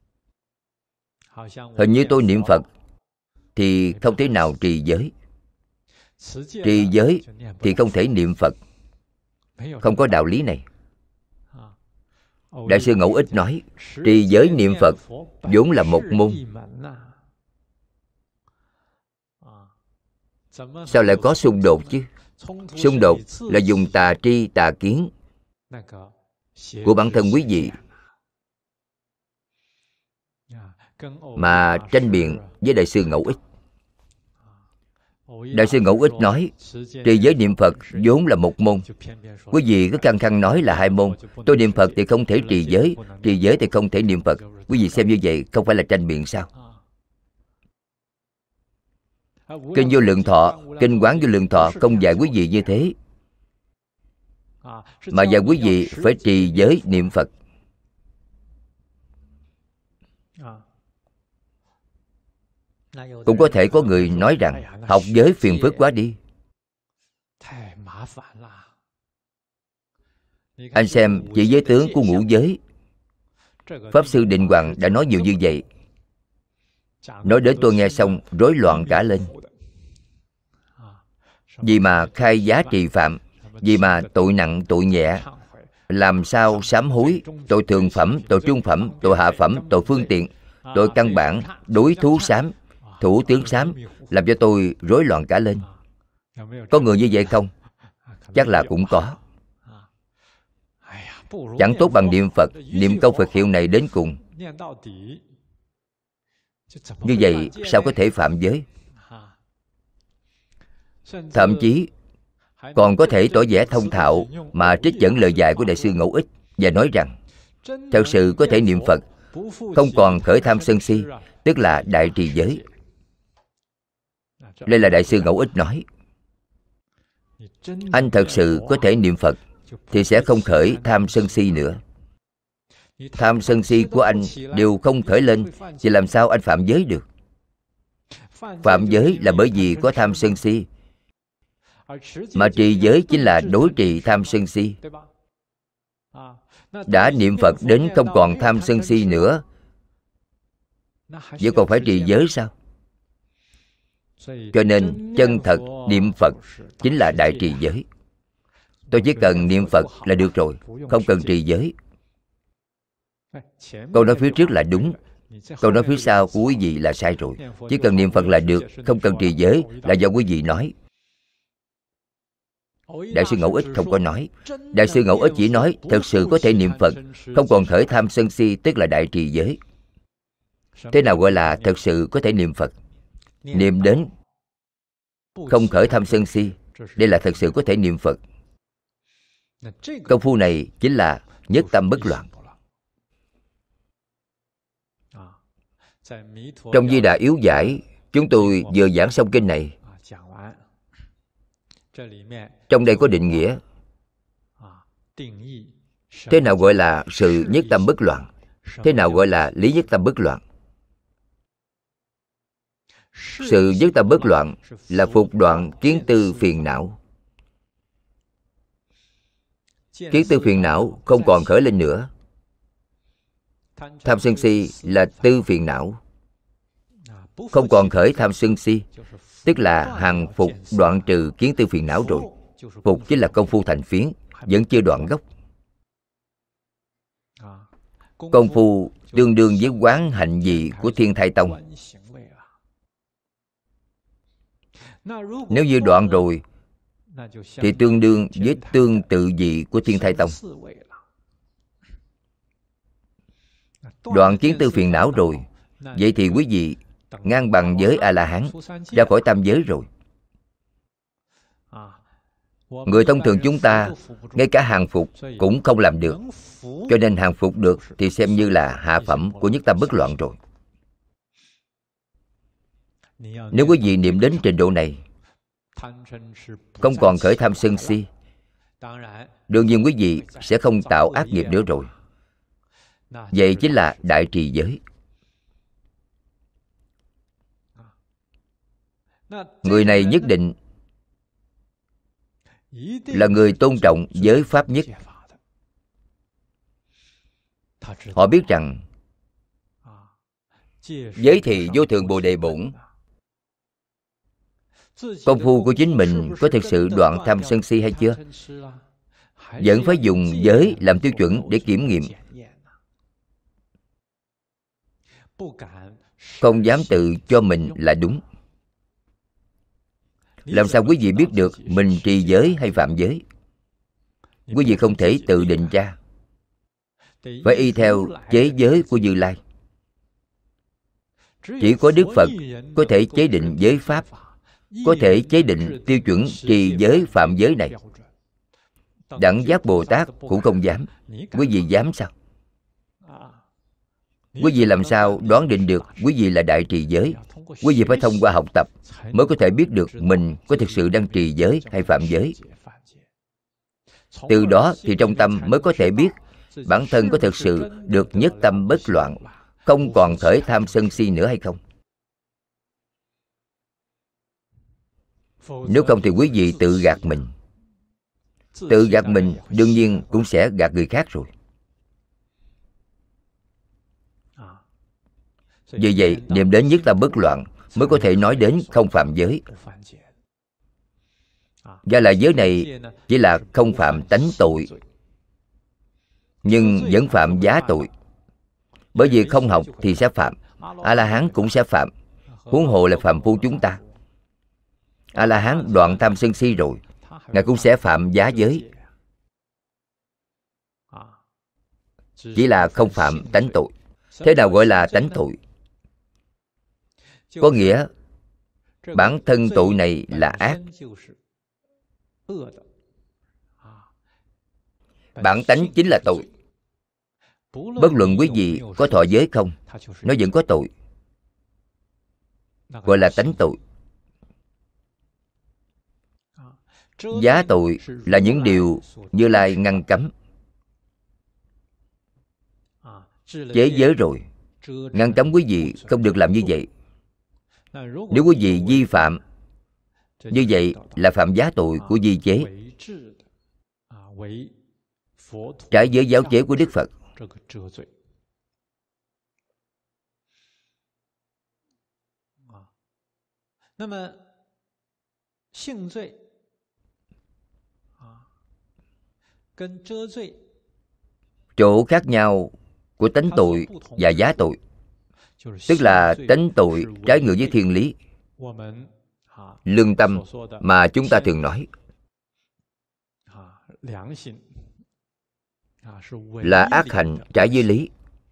Hình như tôi niệm Phật thì không thể nào trì giới, trì giới thì không thể niệm Phật. Không có đạo lý này. Đại sư Ngẫu Ích nói, trì giới niệm Phật vốn là một môn. Sao lại có xung đột chứ? Xung đột là dùng tà tri tà kiến của bản thân quý vị mà tranh biện với Đại sư Ngẫu Ích. Đại sư Ngẫu Ích nói, trì giới niệm Phật vốn là một môn. Quý vị cứ căng khăng nói là hai môn. Tôi niệm Phật thì không thể trì giới thì không thể niệm Phật. Quý vị xem như vậy không phải là tranh biện sao? Kinh Vô Lượng Thọ, Kinh Quán Vô Lượng Thọ không dạy quý vị như thế, mà dạy quý vị phải trì giới niệm Phật. Cũng có thể có người nói rằng học giới phiền phức quá đi. Anh xem chỉ giới tướng của ngũ giới, Pháp Sư Định Hoàng đã nói nhiều như vậy. Nói đến tôi nghe xong rối loạn cả lên. Vì mà khai giá trì phạm, vì mà tội nặng tội nhẹ, làm sao sám hối, tội thượng phẩm, tội trung phẩm, tội hạ phẩm, tội phương tiện, tội căn bản, đối thú sám, thủ tướng sám, làm cho tôi rối loạn cả lên. Có người như vậy không? Chắc là cũng có. Chẳng tốt bằng niệm Phật, niệm câu Phật hiệu này đến cùng. Như vậy sao có thể phạm giới? Thậm chí còn có thể tỏ vẻ thông thạo mà trích dẫn lời dạy của Đại sư Ngẫu Ích và nói rằng thật sự có thể niệm Phật không còn khởi tham sân si, tức là đại trì giới. Đây là Đại sư Ngẫu Ích nói. Anh thật sự có thể niệm Phật thì sẽ không khởi tham sân si nữa. Tham sân si của anh đều không khởi lên thì làm sao anh phạm giới được? Phạm giới là bởi vì có tham sân si, mà trì giới chính là đối trị tham sân si. Đã niệm Phật đến không còn tham sân si nữa, vậy còn phải trì giới sao? Cho nên chân thật niệm Phật chính là đại trì giới. Tôi chỉ cần niệm Phật là được rồi, không cần trì giới. Câu nói phía trước là đúng, câu nói phía sau của quý vị là sai rồi. Chỉ cần niệm Phật là được, không cần trì giới là do quý vị nói. Đại sư Ngẫu Ích không có nói. Đại sư Ngẫu Ích chỉ nói thật sự có thể niệm Phật không còn khởi tham sân si, tức là đại trì giới. Thế nào gọi là thật sự có thể niệm Phật? Niệm đến không khởi tham sân si, đây là thật sự có thể niệm Phật. Công phu này chính là nhất tâm bất loạn. Trong Di Đà Yếu Giải, chúng tôi vừa giảng xong kinh này. Trong đây có định nghĩa. Thế nào gọi là sự nhất tâm bất loạn? Thế nào gọi là lý nhất tâm bất loạn? Sự nhất tâm bất loạn là phục đoạn kiến tư phiền não. Kiến tư phiền não không còn khởi lên nữa. Tham sân si là tư phiền não, không còn khởi tham sân si, tức là hàng phục đoạn trừ kiến tư phiền não rồi. Phục chính là công phu thành phiến, vẫn chưa đoạn gốc. Công phu tương đương với quán hạnh vị của Thiên Thai Tông. Nếu như đoạn rồi thì tương đương với tương tự vị của Thiên Thai Tông. Đoạn kiến tư phiền não rồi, vậy thì quý vị ngang bằng với A-la-hán, ra khỏi tam giới rồi. Người thông thường chúng ta ngay cả hàng phục cũng không làm được, cho nên hàng phục được thì xem như là hạ phẩm của nhất tâm bất loạn rồi. Nếu quý vị niệm đến trình độ này không còn khởi tham sân si. Đương nhiên quý vị sẽ không tạo ác nghiệp nữa rồi. Vậy chính là đại trì giới. Người này nhất định là người tôn trọng giới pháp nhất. Họ biết rằng giới thì vô thượng Bồ Đề bổn. Công phu của chính mình có thực sự đoạn tham sân si hay chưa? Vẫn phải dùng giới làm tiêu chuẩn để kiểm nghiệm. Không dám tự cho mình là đúng. Làm sao quý vị biết được mình trì giới hay phạm giới? Quý vị không thể tự định ra. Phải y theo chế giới của Như Lai. Chỉ có Đức Phật có thể chế định giới pháp, có thể chế định tiêu chuẩn trì giới phạm giới này. Đẳng Giác Bồ Tát cũng không dám. Quý vị dám sao? Quý vị làm sao đoán định được quý vị là đại trì giới? Quý vị phải thông qua học tập mới có thể biết được mình có thực sự đang trì giới hay phạm giới. Từ đó thì trong tâm mới có thể biết bản thân có thực sự được nhất tâm bất loạn, không còn khởi tham sân si nữa hay không. Nếu không thì quý vị tự gạt mình. Tự gạt mình đương nhiên cũng sẽ gạt người khác rồi. Vì vậy, niệm đến nhất tâm bất loạn mới có thể nói đến không phạm giới. Và là giới này chỉ là không phạm tánh tội, nhưng vẫn phạm giá tội. Bởi vì không học thì sẽ phạm. A-la-hán cũng sẽ phạm. Huống hồ là phàm phu chúng ta. A-la-hán đoạn tham sân si rồi, Ngài cũng sẽ phạm giá giới. Chỉ là không phạm tánh tội. Thế nào gọi là tánh tội? Có nghĩa bản thân tội này là ác. Bản tánh chính là tội. Bất luận quý vị có thọ giới không, nó vẫn có tội. Gọi là tánh tội. Giá tội là những điều Như Lai ngăn cấm. Chế giới rồi, ngăn cấm quý vị không được làm như vậy. Nếu quý vị vi phạm, như vậy là phạm giá tội của vi chế, trái với giáo chế của Đức Phật. Chỗ khác nhau của tánh tội và giá tội, tức là tánh tội trái ngược với thiên lý, lương tâm mà chúng ta thường nói, là ác hành trái với lý.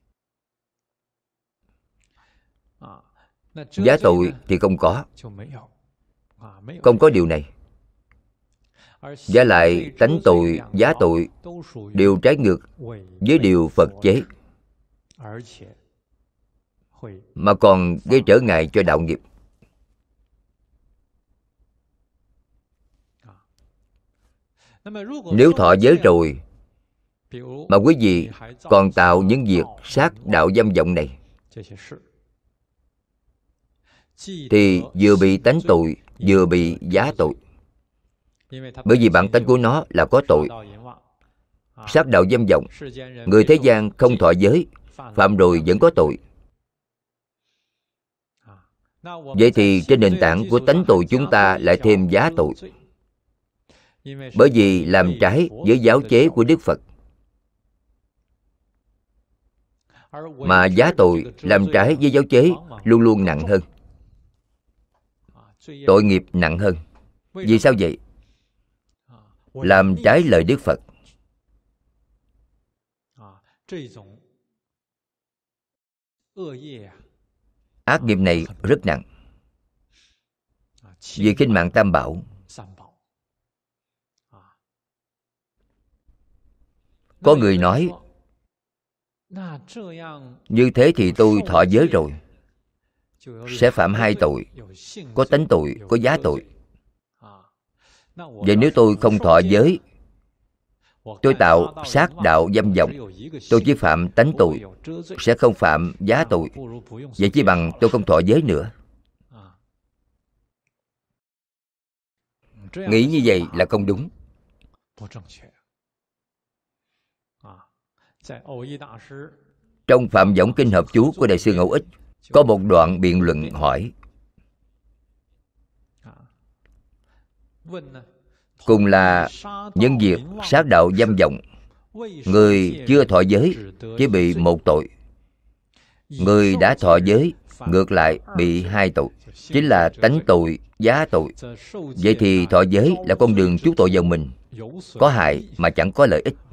Giá tội thì không có. Không có điều này. Và lại tánh tội, giá tội đều trái ngược với điều Phật chế, mà còn gây trở ngại cho đạo nghiệp. Nếu thọ giới rồi mà quý vị còn tạo những việc sát đạo dâm vọng này, thì vừa bị tánh tội, vừa bị giá tội. Bởi vì bản tánh của nó là có tội. Sát đạo dâm vọng, người thế gian không thọ giới, phạm rồi vẫn có tội. Vậy thì trên nền tảng của tánh tội chúng ta lại thêm giá tội. Bởi vì làm trái với giáo chế của Đức Phật. Mà giá tội làm trái với giáo chế luôn luôn nặng hơn. Tội nghiệp nặng hơn. Vì sao vậy? Làm trái lời Đức Phật. Ác nghiệp này rất nặng. Vì Kinh Mạng Tam Bảo, có người nói, như thế thì tôi thọ giới rồi, sẽ phạm hai tội, có tánh tội, có giá tội. Vậy nếu tôi không thọ giới, tôi tạo sát đạo dâm vọng, tôi chỉ phạm tánh tội, sẽ không phạm giá tội. Vậy chỉ bằng tôi không thọ giới nữa. Nghĩ như vậy là không đúng. Trong Phạm Võng Kinh Hợp Chú của Đại sư Ngẫu Ích có một đoạn biện luận hỏi: cùng là nhân việc sát đạo dâm vọng, người chưa thọ giới chỉ bị một tội, người đã thọ giới ngược lại bị hai tội, chính là tánh tội, giá tội. Vậy thì thọ giới là con đường chuốc tội vào mình, có hại mà chẳng có lợi ích.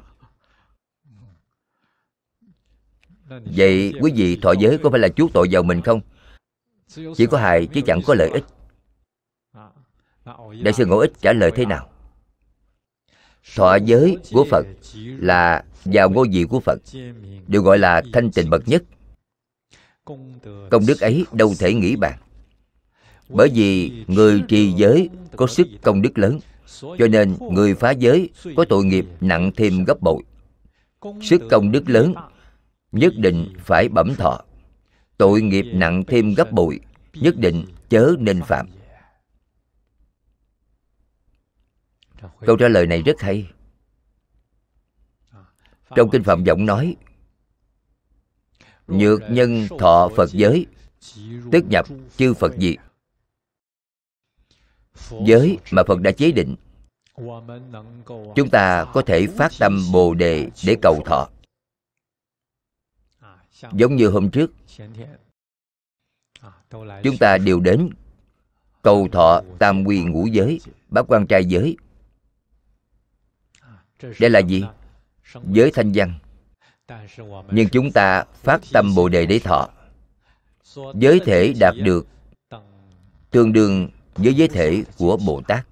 Vậy quý vị thọ giới có phải là chuốc tội vào mình không? Chỉ có hại chứ chẳng có lợi ích. Đại sư Ngẫu Ích trả lời thế nào? Thọ giới của Phật là vào ngôi vị của Phật, đều gọi là thanh tịnh bậc nhất. Công đức ấy đâu thể nghĩ bàn. Bởi vì người trì giới có sức công đức lớn, cho nên người phá giới có tội nghiệp nặng thêm gấp bội. Sức công đức lớn nhất định phải bẩm thọ, tội nghiệp nặng thêm gấp bội nhất định chớ nên phạm. Câu trả lời này rất hay. Trong Kinh Phạm Võng nói: nhược nhân thọ Phật giới, tức nhập chư Phật diệt. Giới mà Phật đã chế định, chúng ta có thể phát tâm Bồ Đề để cầu thọ. Giống như hôm trước, chúng ta đều đến cầu thọ tam quy ngũ giới, bát quan trai giới. Đây là gì? Giới thanh văn. Nhưng chúng ta phát tâm Bồ Đề để thọ. Giới thể đạt được tương đương với giới thể của Bồ Tát.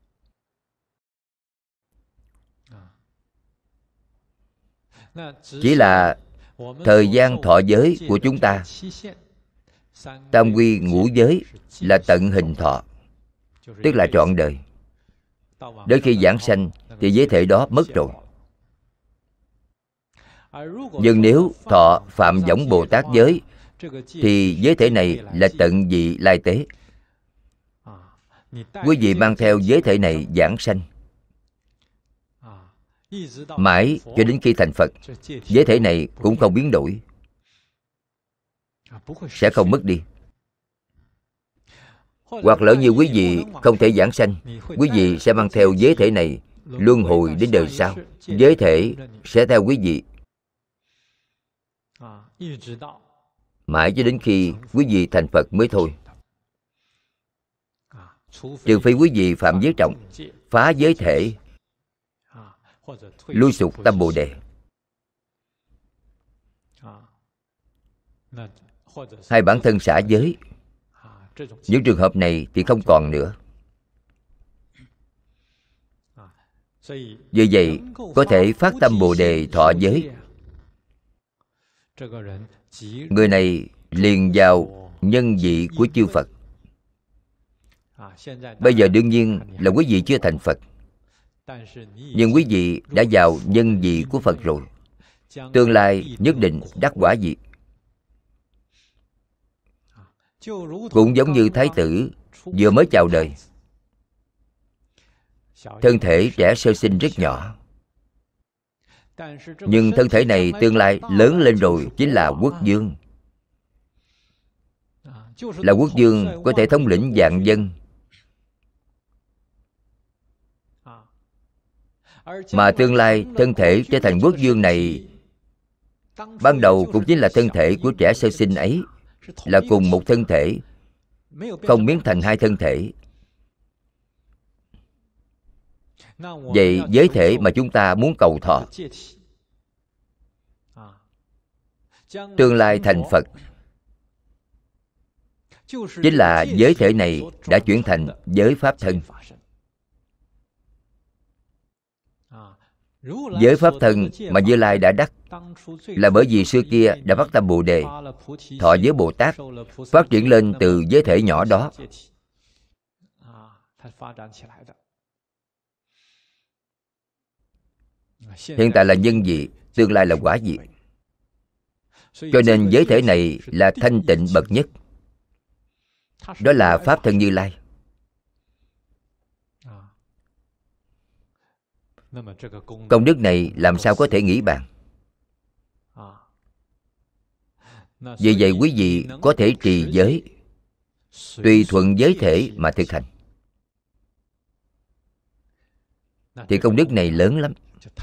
Chỉ là thời gian thọ giới của chúng ta, tam quy ngũ giới là tận hình thọ, tức là trọn đời. Đến khi giảng sanh thì giới thể đó mất rồi. Nhưng nếu thọ Phạm Võng Bồ Tát giới thì giới thể này là tận vị lai tế. Quý vị mang theo giới thể này giảng sanh, mãi cho đến khi thành Phật, giới thể này cũng không biến đổi, sẽ không mất đi. Hoặc lỡ như quý vị không thể giảng sanh, quý vị sẽ mang theo giới thể này luân hồi đến đời sau. Giới thể sẽ theo quý vị mãi cho đến khi quý vị thành Phật mới thôi. Trừ phi quý vị phạm giới trọng, phá giới thể, lui sụp tâm Bồ Đề, hay bản thân xả giới. Những trường hợp này thì không còn nữa. Vì vậy, có thể phát tâm Bồ Đề thọ giới, người này liền vào nhân vị của chư Phật. Bây giờ đương nhiên là quý vị chưa thành Phật, nhưng quý vị đã vào nhân vị của Phật rồi. Tương lai nhất định đắc quả vị. Cũng giống như Thái tử vừa mới chào đời, thân thể trẻ sơ sinh rất nhỏ, nhưng thân thể này tương lai lớn lên rồi chính là quốc vương. Là quốc vương có thể thống lĩnh vạn dân. Mà tương lai thân thể trở thành quốc vương này, ban đầu cũng chính là thân thể của trẻ sơ sinh ấy, là cùng một thân thể, không biến thành hai thân thể. Vậy giới thể mà chúng ta muốn cầu thọ, tương lai thành Phật, chính là giới thể này đã chuyển thành giới pháp thân. Giới pháp thân mà Như Lai đã đắc là bởi vì xưa kia đã phát tâm Bồ Đề, thọ giới Bồ Tát, phát triển lên từ giới thể nhỏ đó. Hiện tại là nhân vị, tương lai là quả vị. Cho nên giới thể này là thanh tịnh bậc nhất. Đó là Pháp thân Như Lai. Công đức này làm sao có thể nghĩ bàn. Vì vậy quý vị có thể trì giới, tùy thuận giới thể mà thực hành, thì công đức này lớn lắm.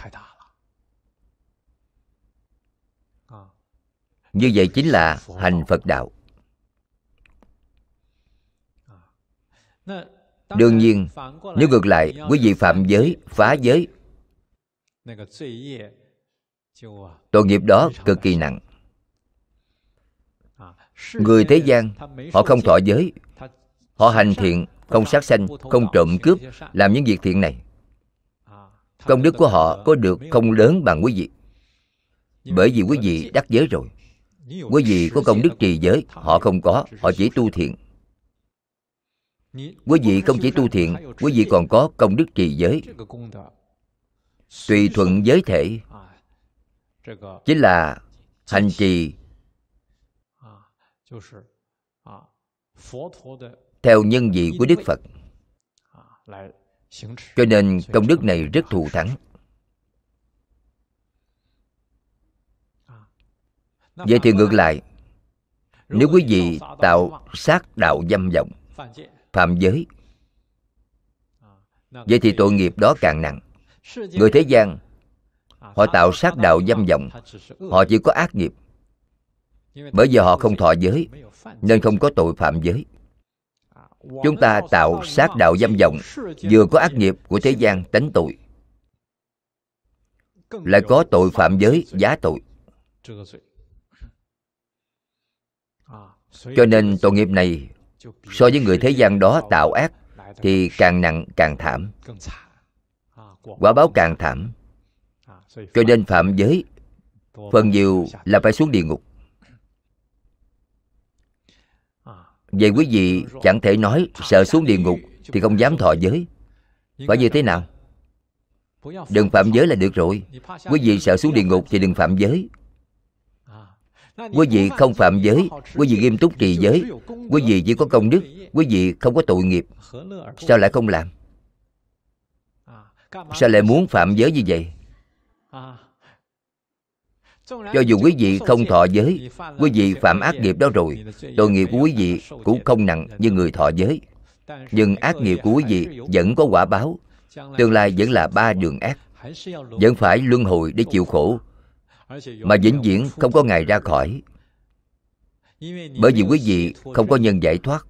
Như vậy chính là hành Phật đạo. Đương nhiên, nếu ngược lại, quý vị phạm giới, phá giới, tội nghiệp đó cực kỳ nặng. Người thế gian, họ không thọ giới, họ hành thiện, không sát sanh, không trộm cướp, làm những việc thiện này. Công đức của họ có được không lớn bằng quý vị. Bởi vì quý vị đắc giới rồi. Quý vị có công đức trì giới, họ không có, họ chỉ tu thiện. Quý vị không chỉ tu thiện, quý vị còn có công đức trì giới. Tùy thuận giới thể chính là hành trì theo nhân vị của Đức Phật. Cho nên công đức này rất thù thắng. Vậy thì ngược lại, nếu quý vị tạo sát đạo dâm vọng, phạm giới, vậy thì tội nghiệp đó càng nặng. Người thế gian, họ tạo sát đạo dâm vọng, họ chỉ có ác nghiệp. Bởi vì họ không thọ giới, nên không có tội phạm giới. Chúng ta tạo sát đạo dâm vọng, vừa có ác nghiệp của thế gian tánh tội, lại có tội phạm giới giá tội. Cho nên tội nghiệp này so với người thế gian đó tạo ác thì càng nặng càng thảm, quả báo càng thảm. Cho nên phạm giới phần nhiều là phải xuống địa ngục. Vậy quý vị chẳng thể nói sợ xuống địa ngục thì không dám thọ giới. Phải như thế nào? Đừng phạm giới là được rồi. Quý vị sợ xuống địa ngục thì đừng phạm giới. Quý vị không phạm giới, quý vị nghiêm túc trì giới, quý vị chỉ có công đức, quý vị không có tội nghiệp, sao lại không làm? Sao lại muốn phạm giới như vậy? Cho dù quý vị không thọ giới, quý vị phạm ác nghiệp đó rồi, tội nghiệp của quý vị cũng không nặng như người thọ giới. Nhưng ác nghiệp của quý vị vẫn có quả báo, tương lai vẫn là 3 đường ác, vẫn phải luân hồi để chịu khổ, mà vĩnh viễn không có ngày ra khỏi. Bởi vì quý vị không có nhân giải thoát.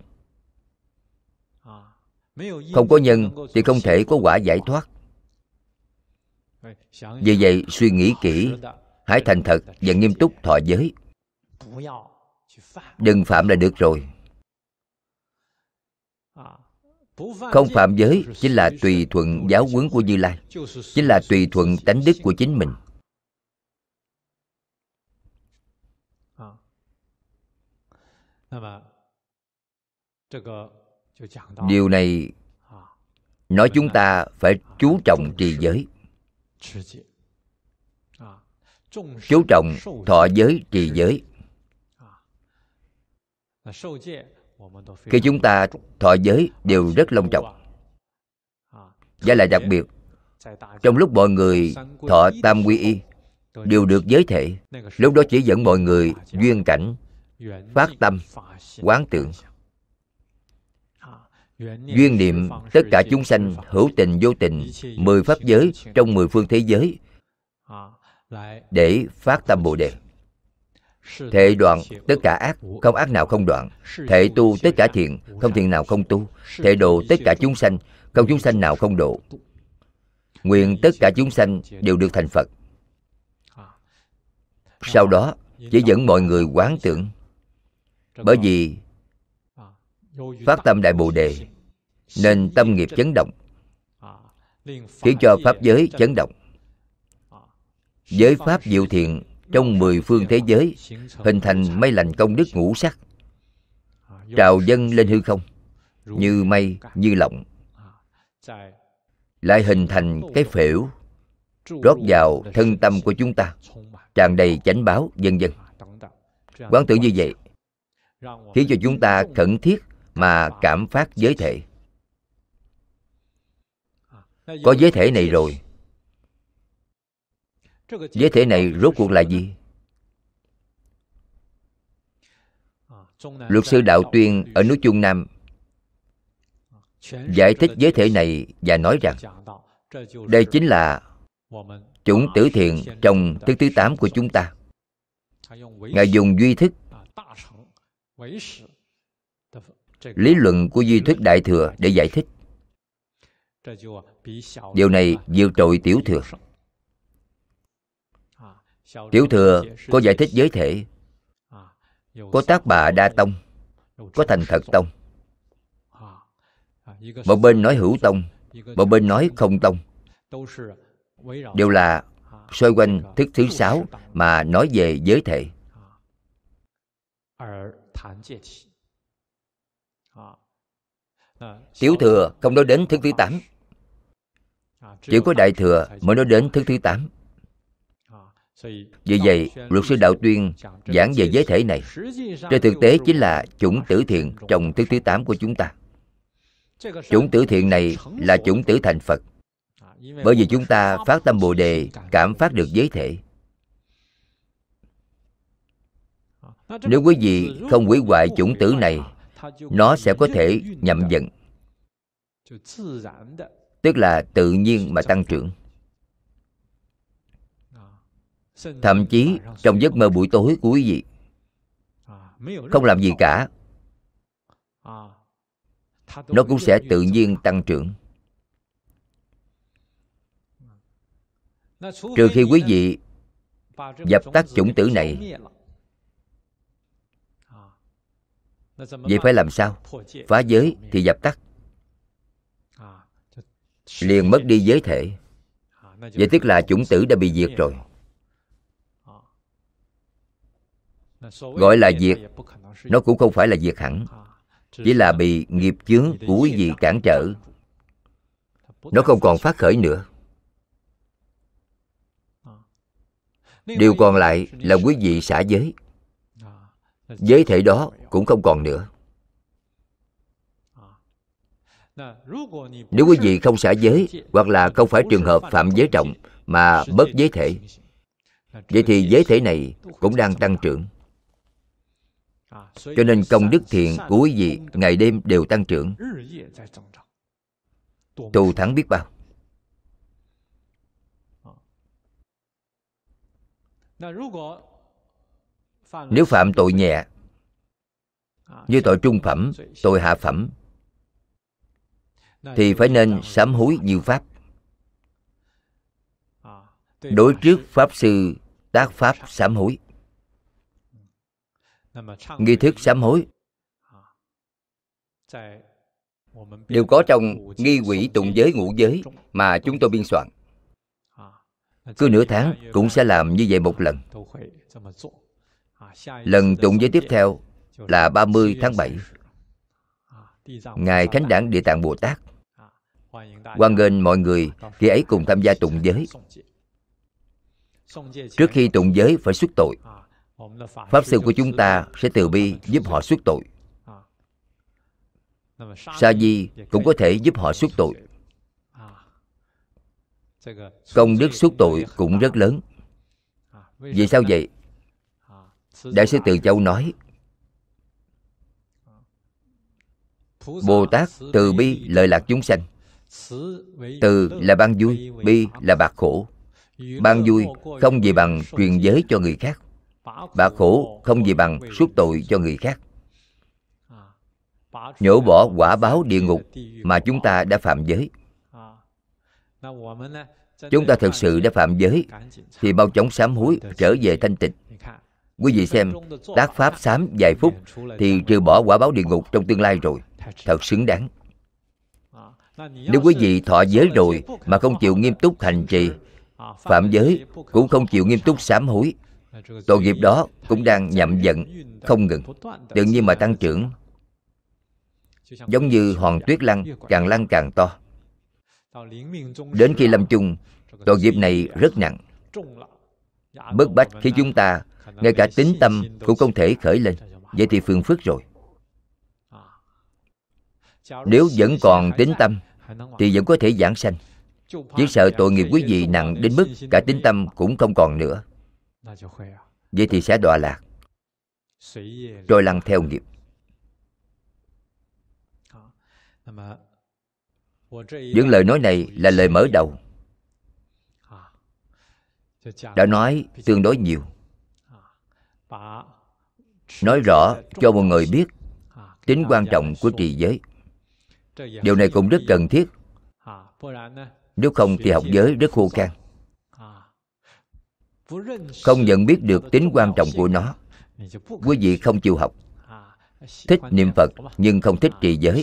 Không có nhân thì không thể có quả giải thoát. Vì vậy suy nghĩ kỹ, hãy thành thật và nghiêm túc thọ giới. Đừng phạm là được rồi. Không phạm giới chính là tùy thuận giáo huấn của Như Lai, chính là tùy thuận tánh đức của chính mình. Điều này nói chúng ta phải chú trọng trì giới, chú trọng thọ giới, trì giới. Khi chúng ta thọ giới đều rất long trọng. Và lại đặc biệt, trong lúc mọi người thọ tam quy y đều được giới thể, lúc đó chỉ dẫn mọi người duyên cảnh, phát tâm, quán tưởng, duyên niệm tất cả chúng sanh hữu tình vô tình, 10 pháp giới trong 10 phương thế giới, để phát tâm Bồ Đề. Thệ đoạn tất cả ác, không ác nào không đoạn. Thệ tu tất cả thiện, không thiện nào không tu. Thệ độ tất cả chúng sanh, không chúng sanh nào không độ. Nguyện tất cả chúng sanh đều được thành Phật. Sau đó chỉ dẫn mọi người quán tưởng. Bởi vì phát tâm Đại Bồ Đề nên tâm nghiệp chấn động, khiến cho pháp giới chấn động. Giới pháp diệu thiện trong 10 phương thế giới hình thành mây lành công đức ngũ sắc, trào dâng lên hư không như mây như lọng, lại hình thành cái phễu rót vào thân tâm của chúng ta, tràn đầy chánh báo, vân vân. Quán tưởng như vậy khiến cho chúng ta khẩn thiết mà cảm phát giới thể. Có giới thể này rồi, giới thể này rốt cuộc là gì? Luật sư Đạo Tuyên ở núi Chuông Nam giải thích giới thể này và nói rằng đây chính là chủng tử thiện trong thức thứ 8 của chúng ta. Ngài dùng duy thức, lý luận của duy thức Đại Thừa để giải thích. Điều này vượt trội Tiểu Thừa. Tiểu Thừa có giải thích giới thể, có Tác Bạ Đa Tông, có Thành Thật Tông. Một bên nói hữu tông, một bên nói không tông, đều là xoay quanh thức thứ 6 mà nói về giới thể. Tiểu Thừa không nói đến thức thứ 8, chỉ có Đại Thừa mới nói đến thức thứ 8. Vì vậy, Luật sư Đạo Tuyên giảng về giới thể này, trên thực tế chính là chủng tử thiện trong thức thứ 8 của chúng ta. Chủng tử thiện này là chủng tử thành Phật, bởi vì chúng ta phát tâm Bồ Đề, cảm phát được giới thể. Nếu quý vị không hủy hoại chủng tử này, nó sẽ có thể nhậm vận, tức là tự nhiên mà tăng trưởng. Thậm chí trong giấc mơ buổi tối của quý vị, không làm gì cả, nó cũng sẽ tự nhiên tăng trưởng. Trừ khi quý vị dập tắt chủng tử này. Vậy phải làm sao? Phá giới thì dập tắt, liền mất đi giới thể. Vậy tức là chủng tử đã bị diệt rồi. Gọi là diệt, nó cũng không phải là diệt hẳn, chỉ là bị nghiệp chướng của quý vị cản trở, nó không còn phát khởi nữa. Điều còn lại là quý vị xả giới, giới thể đó cũng không còn nữa. Nếu quý vị không xả giới, hoặc là không phải trường hợp phạm giới trọng mà mất giới thể, vậy thì giới thể này cũng đang tăng trưởng. Cho nên công đức thiện của quý vị ngày đêm đều tăng trưởng, thù thắng biết bao. Nếu phạm tội nhẹ, như tội trung phẩm, tội hạ phẩm, thì phải nên sám hối như pháp. Đối trước Pháp Sư tác Pháp sám hối. Nghi thức sám hối đều có trong nghi quỷ tụng giới ngũ giới mà chúng tôi biên soạn. Cứ nửa tháng cũng sẽ làm như vậy một lần. Lần tụng giới tiếp theo là 30 tháng 7, Ngài Khánh Đản Địa Tạng Bồ Tát. Hoan nghênh mọi người khi ấy cùng tham gia tụng giới. Trước khi tụng giới phải xuất tội. Pháp sư của chúng ta sẽ từ bi giúp họ xuất tội. Sa di cũng có thể giúp họ xuất tội. Công đức xuất tội cũng rất lớn. Vì sao vậy? Đại sư Từ Châu nói, Bồ Tát từ bi lợi lạc chúng sanh. Từ là ban vui, bi là bạc khổ. Ban vui không gì bằng truyền giới cho người khác, bạc khổ không gì bằng suốt tội cho người khác. Nhổ bỏ quả báo địa ngục mà chúng ta đã phạm giới. Chúng ta thực sự đã phạm giới thì mau chóng sám hối trở về thanh tịnh. Quý vị xem, tác Pháp sám vài phút thì trừ bỏ quả báo địa ngục trong tương lai rồi. Thật xứng đáng. Nếu quý vị thọ giới rồi mà không chịu nghiêm túc hành trì, phạm giới cũng không chịu nghiêm túc sám hối, tội nghiệp đó cũng đang nhậm vận không ngừng, tự nhiên mà tăng trưởng. Giống như hòn tuyết lăn càng to. Đến khi lâm chung, tội nghiệp này rất nặng, bức bách khi chúng ta ngay cả tín tâm cũng không thể khởi lên. Vậy thì phiền phức rồi. Nếu vẫn còn tín tâm thì vẫn có thể giảng sanh. Chỉ sợ tội nghiệp quý vị nặng đến mức cả tín tâm cũng không còn nữa. Vậy thì sẽ đọa lạc, trôi lăn theo nghiệp. Những lời nói này là lời mở đầu, đã nói tương đối nhiều, nói rõ cho mọi người biết tính quan trọng của trì giới. Điều này cũng rất cần thiết. Nếu không thì học giới rất khô khan. Không nhận biết được tính quan trọng của nó, quý vị không chịu học. Thích niệm Phật nhưng không thích trì giới.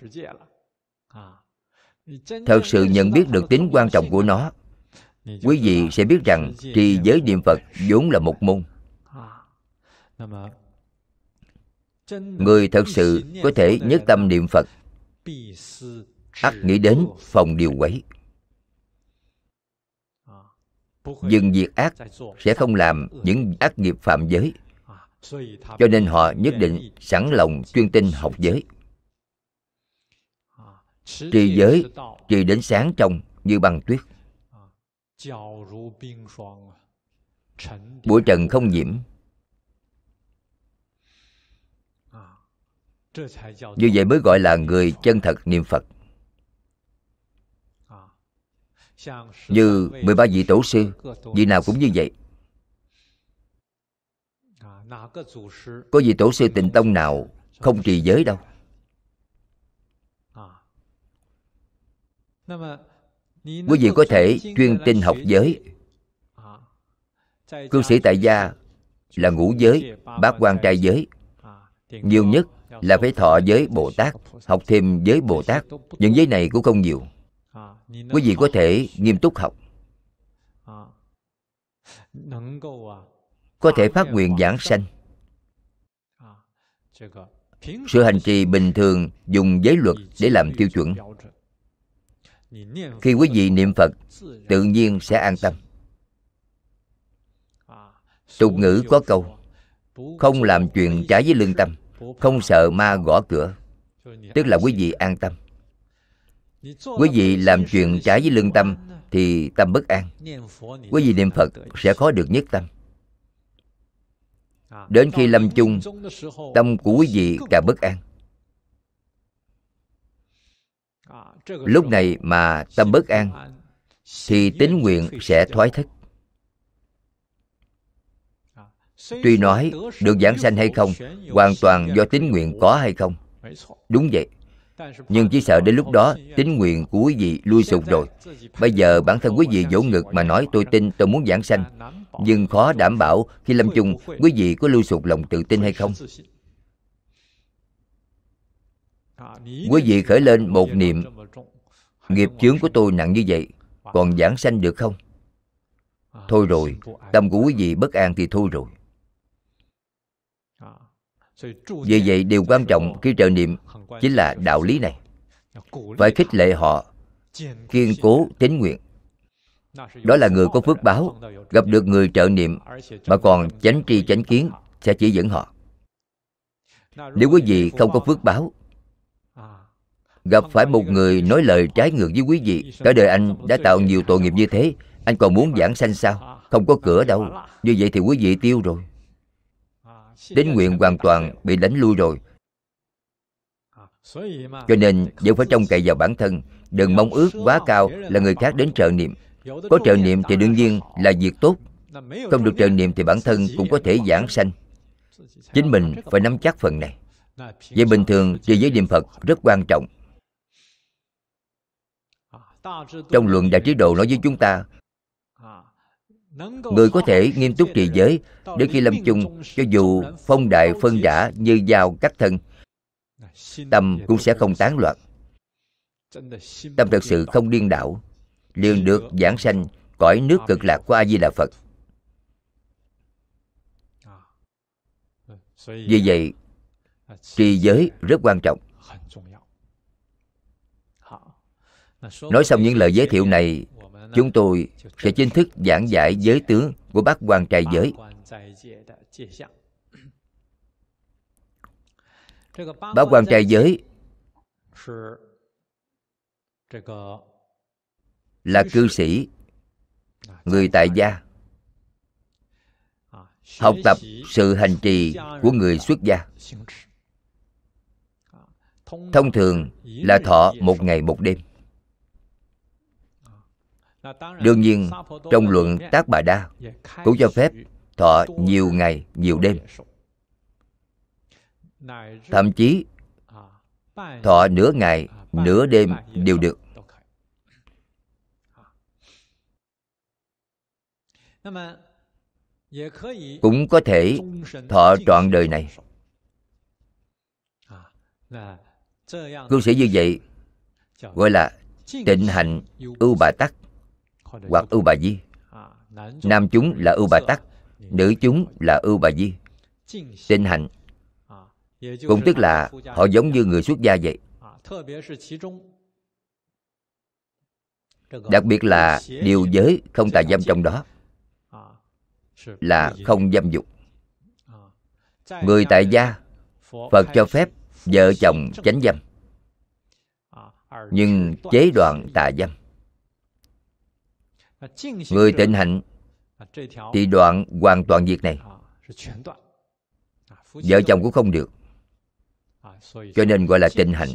Thật sự nhận biết được tính quan trọng của nó, quý vị sẽ biết rằng trì giới niệm Phật vốn là một môn. Người thật sự có thể nhất tâm niệm Phật, ắt nghĩ đến phòng điều quấy. Dừng việc ác, sẽ không làm những ác nghiệp phạm giới. Cho nên họ nhất định sẵn lòng chuyên tinh học giới. Trì giới, trì đến sáng trong như băng tuyết, bụi trần không nhiễm. Như vậy mới gọi là người chân thật niệm Phật. Như 13 vị tổ sư, vị nào cũng như vậy. Có vị tổ sư Tịnh Tông nào không trì giới đâu. Quý vị có thể chuyên tinh học giới. Cư sĩ tại gia là ngũ giới, bát quan trai giới. Nhiều nhất là phải thọ giới Bồ Tát, học thêm giới Bồ Tát. Những giới này cũng không nhiều. Quý vị có thể nghiêm túc học, có thể phát nguyện giảng sanh. Sự hành trì bình thường dùng giới luật để làm tiêu chuẩn. Khi quý vị niệm Phật, tự nhiên sẽ an tâm. Tục ngữ có câu, không làm chuyện trái với lương tâm, không sợ ma gõ cửa. Tức là quý vị an tâm. Quý vị làm chuyện trái với lương tâm thì tâm bất an. Quý vị niệm Phật sẽ khó được nhất tâm. Đến khi lâm chung, tâm của quý vị càng bất an. Lúc này mà tâm bất an thì tín nguyện sẽ thoái thất. Tuy nói được giảng sanh hay không hoàn toàn do tín nguyện có hay không. Đúng vậy. Nhưng chỉ sợ đến lúc đó tín nguyện của quý vị lui sụp rồi. Bây giờ bản thân quý vị vỗ ngực mà nói tôi tin, tôi muốn giảng sanh, nhưng khó đảm bảo khi lâm chung quý vị có lui sụp lòng tự tin hay không. Quý vị khởi lên một niệm, nghiệp chướng của tôi nặng như vậy, còn giảng sanh được không? Thôi rồi, tâm của quý vị bất an thì thôi rồi. Vì vậy điều quan trọng khi trợ niệm chính là đạo lý này. Phải khích lệ họ kiên cố tín nguyện. Đó là người có phước báo, gặp được người trợ niệm mà còn chánh tri chánh kiến sẽ chỉ dẫn họ. Nếu quý vị không có phước báo, gặp phải một người nói lời trái ngược với quý vị, cả đời anh đã tạo nhiều tội nghiệp như thế, anh còn muốn giảng sanh sao? Không có cửa đâu. Như vậy thì quý vị tiêu rồi. Tín nguyện hoàn toàn bị đánh lui rồi. Cho nên vẫn phải trông cậy vào bản thân. Đừng mong ước quá cao là người khác đến trợ niệm. Có trợ niệm thì đương nhiên là việc tốt. Không được trợ niệm thì bản thân cũng có thể giảng sanh. Chính mình phải nắm chắc phần này. Vậy bình thường trì giới niệm Phật rất quan trọng. Trong luận Đại Trí Độ nói với chúng ta, người có thể nghiêm túc trì giới đến khi lâm chung, cho dù phong đại phân rã như dao cắt thân, tâm cũng sẽ không tán loạn. Tâm thật sự không điên đảo, liền được giảng sanh cõi nước cực lạc của A Di Đà Phật. Vì vậy trì giới rất quan trọng. Nói xong những lời giới thiệu này, chúng tôi sẽ chính thức giảng giải giới tướng của Bát Quan Trai giới. Bát Quan Trai giới là cư sĩ, người tại gia, học tập sự hành trì của người xuất gia. Thông thường là thọ 1 ngày 1 đêm. Đương nhiên, trong luận Tác Bà Đa cũng cho phép thọ nhiều ngày, nhiều đêm. Thậm chí thọ nửa ngày, nửa đêm đều được. Cũng có thể thọ trọn đời này. Cư sĩ như vậy gọi là tịnh hạnh ưu bà tắc hoặc ưu bà di. Nam chúng là ưu bà tắc, nữ chúng là ưu bà di. Tịnh hạnh cũng tức là họ giống như người xuất gia vậy. Đặc biệt là điều giới không tà dâm trong đó là không dâm dục. Người tại gia, Phật cho phép vợ chồng chánh dâm, nhưng chế đoạn tà dâm. Người tịnh hạnh thì đoạn hoàn toàn việc này. Vợ chồng cũng không được, cho nên gọi là tịnh hạnh.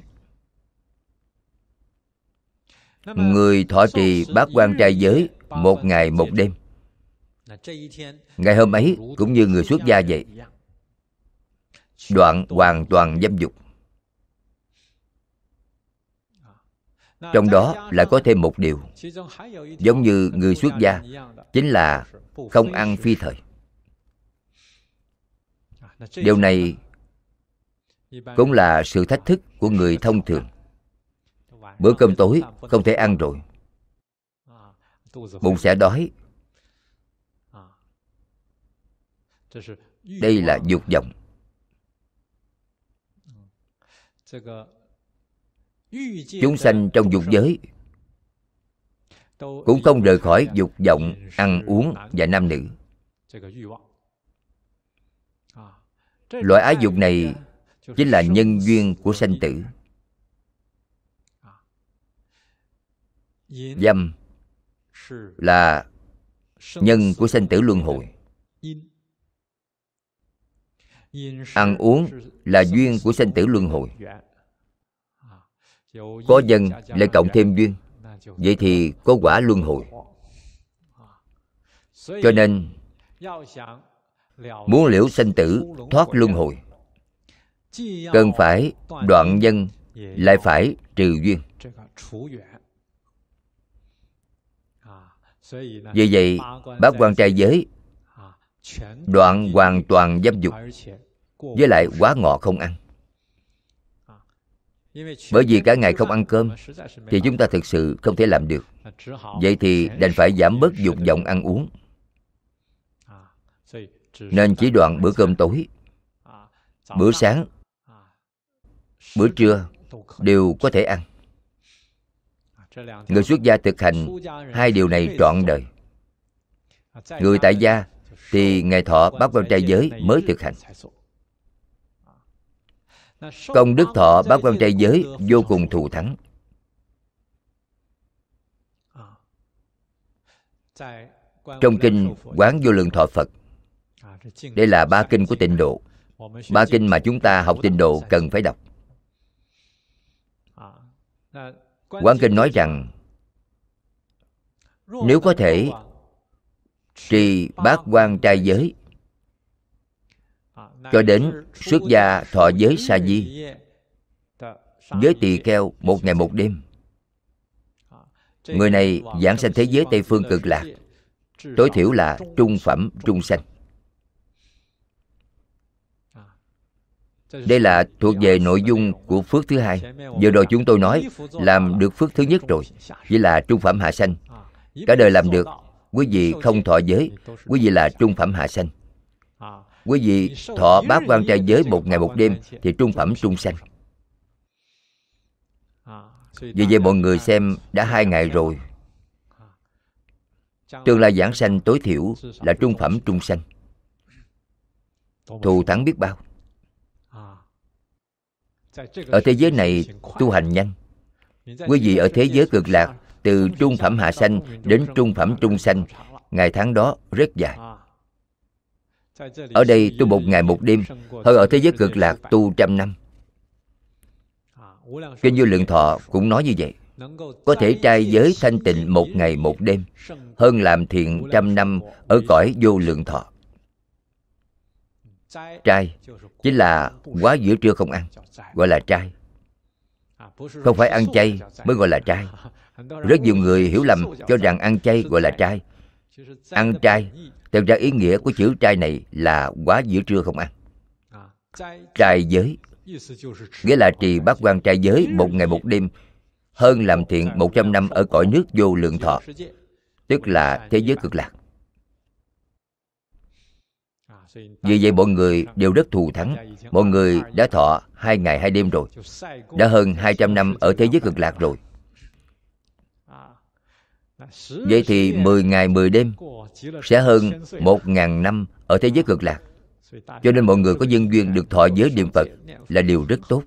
Người thọ trì Bát Quan Trai giới 1 ngày 1 đêm, ngày hôm ấy cũng như người xuất gia vậy, đoạn hoàn toàn dâm dục. Trong đó lại có thêm một điều giống như người xuất gia, chính là không ăn phi thời. Điều này cũng là sự thách thức của người thông thường. Bữa cơm tối không thể ăn rồi, bụng sẽ đói. Đây là dục vọng. Chúng sanh trong dục giới cũng không rời khỏi dục vọng ăn uống và nam nữ. Loại ái dục này chính là nhân duyên của sanh tử. Dâm là nhân của sanh tử luân hồi. Ăn uống là duyên của sanh tử luân hồi. Có nhân lại cộng thêm duyên, vậy thì có quả luân hồi. Cho nên muốn liễu sanh tử, thoát luân hồi, cần phải đoạn nhân, lại phải trừ duyên. Vì vậy, Bát Quan Trai giới đoạn hoàn toàn dâm dục, với lại quá ngọ không ăn. Bởi vì cả ngày không ăn cơm thì chúng ta thực sự không thể làm được. Vậy thì đành phải giảm bớt dục vọng ăn uống, nên chỉ đoạn bữa cơm tối. Bữa sáng, bữa trưa đều có thể ăn. Người xuất gia thực hành 2 điều này trọn đời. Người tại gia thì ngày thọ Bát Quan Trai giới mới thực hành. Công đức thọ Bát Quan Trai giới vô cùng thù thắng. Trong kinh Quán Vô Lượng Thọ Phật, đây là 3 kinh của Tịnh Độ. 3 kinh mà chúng ta học Tịnh Độ cần phải đọc. Quán kinh nói rằng nếu có thể trì Bát Quan Trai giới cho đến xuất gia thọ giới sa di, giới tỳ kheo 1 ngày 1 đêm, người này giảng sanh thế giới Tây Phương Cực Lạc, tối thiểu là trung phẩm trung sanh. Đây là thuộc về nội dung của phước thứ 2. Vừa rồi chúng tôi nói làm được phước thứ nhất rồi, chỉ là trung phẩm hạ sanh. Cả đời làm được, quý vị không thọ giới, quý vị là trung phẩm hạ sanh. Quý vị thọ Bát Quan Trai giới 1 ngày 1 đêm thì trung phẩm trung sanh. Vì vậy mọi người xem đã 2 ngày rồi. Tương lai giảng sanh tối thiểu là trung phẩm trung sanh, thù thắng biết bao. Ở thế giới này tu hành nhanh. Quý vị ở thế giới cực lạc, từ trung phẩm hạ sanh đến trung phẩm trung sanh, ngày tháng đó rất dài. Ở đây tu 1 ngày 1 đêm, hơn ở thế giới cực lạc tu 100 năm. Kinh Vô Lượng Thọ cũng nói như vậy. Có thể trai giới thanh tịnh 1 ngày 1 đêm, hơn làm thiện 100 năm ở cõi vô lượng thọ. Trai chính là quá giữa trưa không ăn, gọi là trai. Không phải ăn chay mới gọi là trai. Rất nhiều người hiểu lầm cho rằng ăn chay gọi là trai. Ăn trai, thực ra ý nghĩa của chữ trai này là quá giữa trưa không ăn. Trai giới nghĩa là trì bát quan trai giới 1 ngày 1 đêm, hơn làm thiện 100 năm ở cõi nước vô lượng thọ, tức là thế giới cực lạc. Vì vậy mọi người đều rất thù thắng. Mọi người đã thọ 2 ngày 2 đêm rồi, đã hơn 200 năm ở thế giới cực lạc rồi. Vậy thì 10 ngày 10 đêm sẽ hơn 1.000 năm ở thế giới cực lạc. Cho nên mọi người có nhân duyên được thọ giới niệm Phật là điều rất tốt.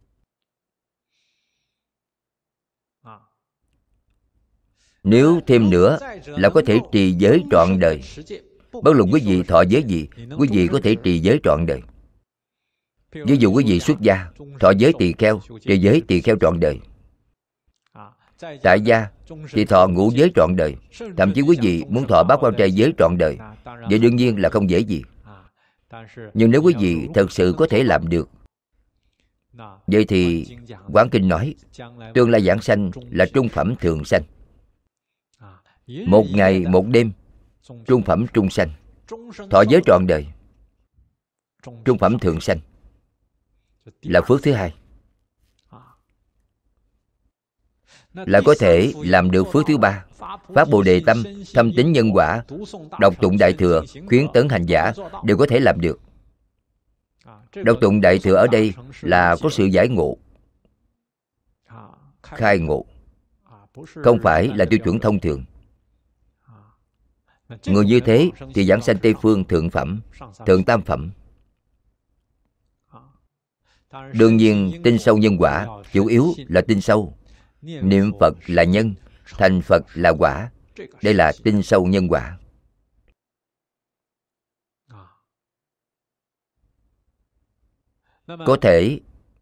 Nếu thêm nữa là có thể trì giới trọn đời. Bất luận quý vị thọ giới gì, quý vị có thể trì giới trọn đời. Ví dụ quý vị xuất gia, thọ giới tỳ kheo, trì giới tỳ kheo trọn đời. Tại gia thì thọ ngũ giới trọn đời. Thậm chí quý vị muốn thọ bát quan trai giới trọn đời, vậy đương nhiên là không dễ gì. Nhưng nếu quý vị thật sự có thể làm được, vậy thì Quán Kinh nói tương lai giảng sanh là trung phẩm thường sanh. 1 ngày 1 đêm, trung phẩm trung sanh. Thọ giới trọn đời, trung phẩm thường sanh, là phước thứ hai. Là có thể làm được phước thứ ba. Phát Bồ Đề tâm, thâm tín nhân quả, đọc tụng Đại Thừa, khuyến tấn hành giả đều có thể làm được. Đọc tụng Đại Thừa ở đây là có sự giải ngộ, khai ngộ, không phải là tiêu chuẩn thông thường. Người như thế thì giảng sanh Tây Phương thượng phẩm, thượng tam phẩm. Đương nhiên tin sâu nhân quả, chủ yếu là tin sâu. Niệm Phật là nhân, thành Phật là quả. Đây là tin sâu nhân quả. Có thể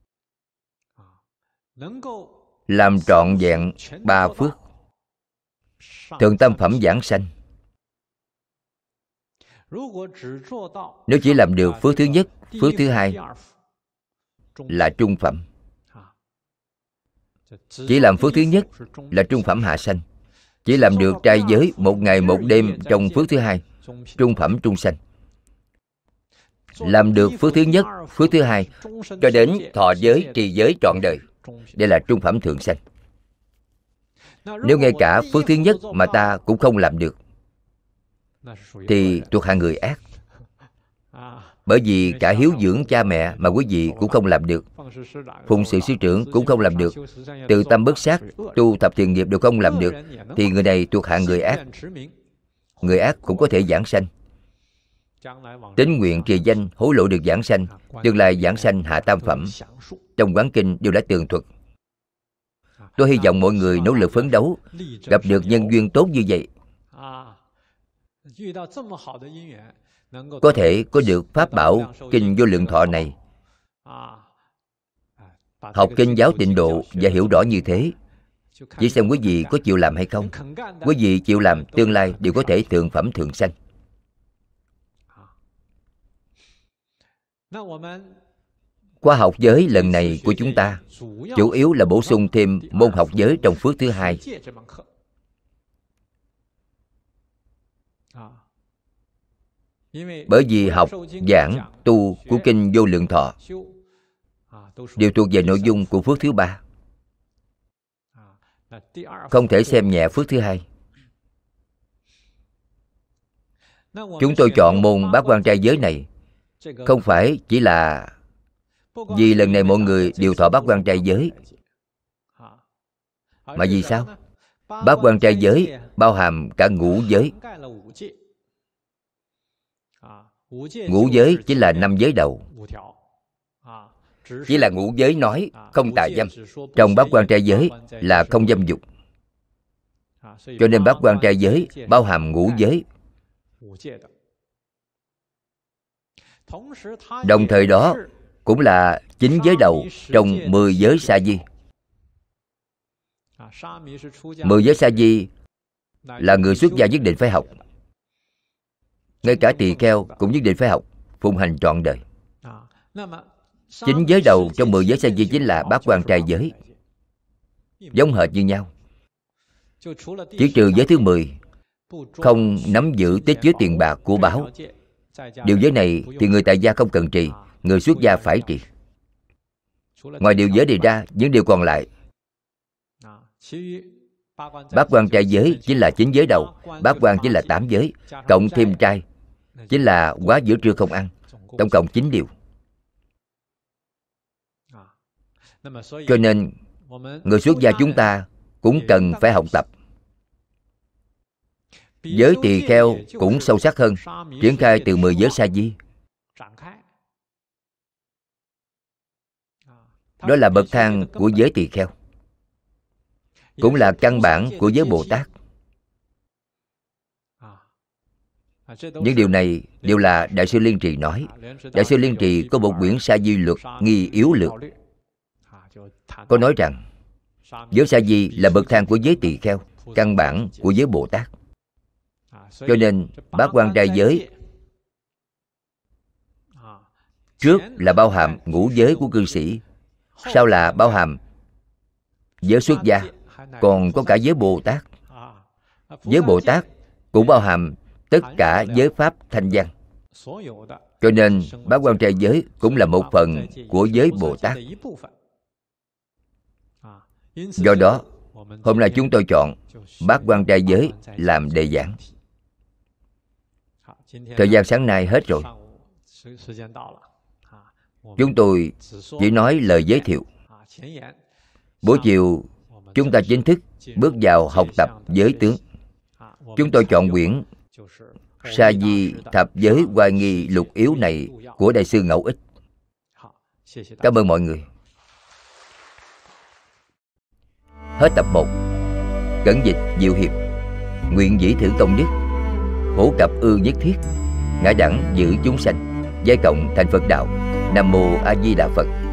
làm trọn vẹn 3 phước. Thượng tam phẩm giảng sanh, nếu chỉ làm được phước thứ nhất, phước thứ hai là trung phẩm. Chỉ làm phước thứ nhất là trung phẩm hạ sanh. Chỉ làm được trai giới 1 ngày 1 đêm trong phước thứ hai, trung phẩm trung sanh. Làm được phước thứ nhất, phước thứ hai cho đến thọ giới, trì giới trọn đời, đây là trung phẩm thượng sanh. Nếu ngay cả phước thứ nhất mà ta cũng không làm được thì thuộc hạng người ác. Bởi vì cả hiếu dưỡng cha mẹ mà quý vị cũng không làm được, phụng sự sư trưởng cũng không làm được, từ tâm bất sát, tu thập thiện nghiệp đều không làm được, thì người này thuộc hạng người ác. Người ác cũng có thể giảng sanh. Tín nguyện trì danh hối lộ được giảng sanh, tương lai giảng sanh hạ tam phẩm. Trong Quán Kinh đều đã tường thuật. Tôi hy vọng mọi người nỗ lực phấn đấu, gặp được nhân duyên tốt như vậy, có thể có được pháp bảo Kinh Vô Lượng Thọ này. Học kinh giáo Tịnh Độ và hiểu rõ như thế, chỉ xem quý vị có chịu làm hay không. Quý vị chịu làm, tương lai đều có thể thượng phẩm thượng sanh. Khóa học giới lần này của chúng ta chủ yếu là bổ sung thêm môn học giới trong phước thứ hai. Bởi vì học, giảng, tu của Kinh Vô Lượng Thọ đều thuộc về nội dung của phước thứ ba, không thể xem nhẹ phước thứ hai. Chúng tôi chọn môn bát quan trai giới này không phải chỉ là vì lần này mọi người đều thọ bát quan trai giới. Mà vì sao? Bát quan trai giới bao hàm cả ngũ giới. Ngũ giới chính là 5 giới đầu. Chỉ là ngũ giới nói không tà dâm. Trong bát quan trai giới là không dâm dục. Cho nên bát quan trai giới bao hàm ngũ giới. Đồng thời đó cũng là 9 giới đầu trong 10 giới sa di. 10 giới sa di là người xuất gia nhất định phải học. Ngay cả tỳ kheo cũng nhất định phải học, phụng hành trọn đời. 9 giới đầu trong 10 giới sa di chính là bát quan trai giới, giống hệt như nhau. Chỉ trừ giới thứ 10, không nắm giữ tích chứa tiền bạc của báu. Điều giới này thì người tại gia không cần trì, người xuất gia phải trì. Ngoài điều giới này ra, những điều còn lại, bát quan trai giới chính là 9 giới đầu, bát quan chính là 8 giới, cộng thêm trai chính là quá giữa trưa không ăn, tổng cộng 9 điều. Cho nên người xuất gia chúng ta cũng cần phải học tập. Giới tỳ kheo cũng sâu sắc hơn, triển khai từ 10 giới sa di. Đó là bậc thang của giới tỳ kheo, cũng là căn bản của giới Bồ Tát. Những điều này đều là Đại sư Liên Trì nói. Đại sư Liên Trì có một quyển Sa Di Luật Nghi Yếu Lược, có nói rằng giới sa di là bậc thang của giới tỳ kheo, căn bản của giới Bồ Tát. Cho nên bát quan trai giới trước là bao hàm ngũ giới của cư sĩ, sau là bao hàm giới xuất gia, còn có cả giới Bồ Tát. Giới Bồ Tát cũng bao hàm tất cả giới pháp thanh văn. Cho nên bát quan trai giới cũng là một phần của giới Bồ Tát. Do đó, hôm nay chúng tôi chọn bát quan trai giới làm đề giảng. Thời gian sáng nay hết rồi. Chúng tôi chỉ nói lời giới thiệu. Buổi chiều, chúng ta chính thức bước vào học tập giới tướng. Chúng tôi chọn quyển Sa Di Thập Giới Oai Nghi Lục Yếu này của Đại sư Ngẫu Ích. Cảm ơn mọi người. Hết tập 1. Cẩn dịch Diệu Hiệp. Nguyện dĩ thử công đức, phổ cập ư nhất thiết, ngã đẳng giữ chúng sanh, giai cộng thành Phật đạo. Nam mô A Di Đà Phật.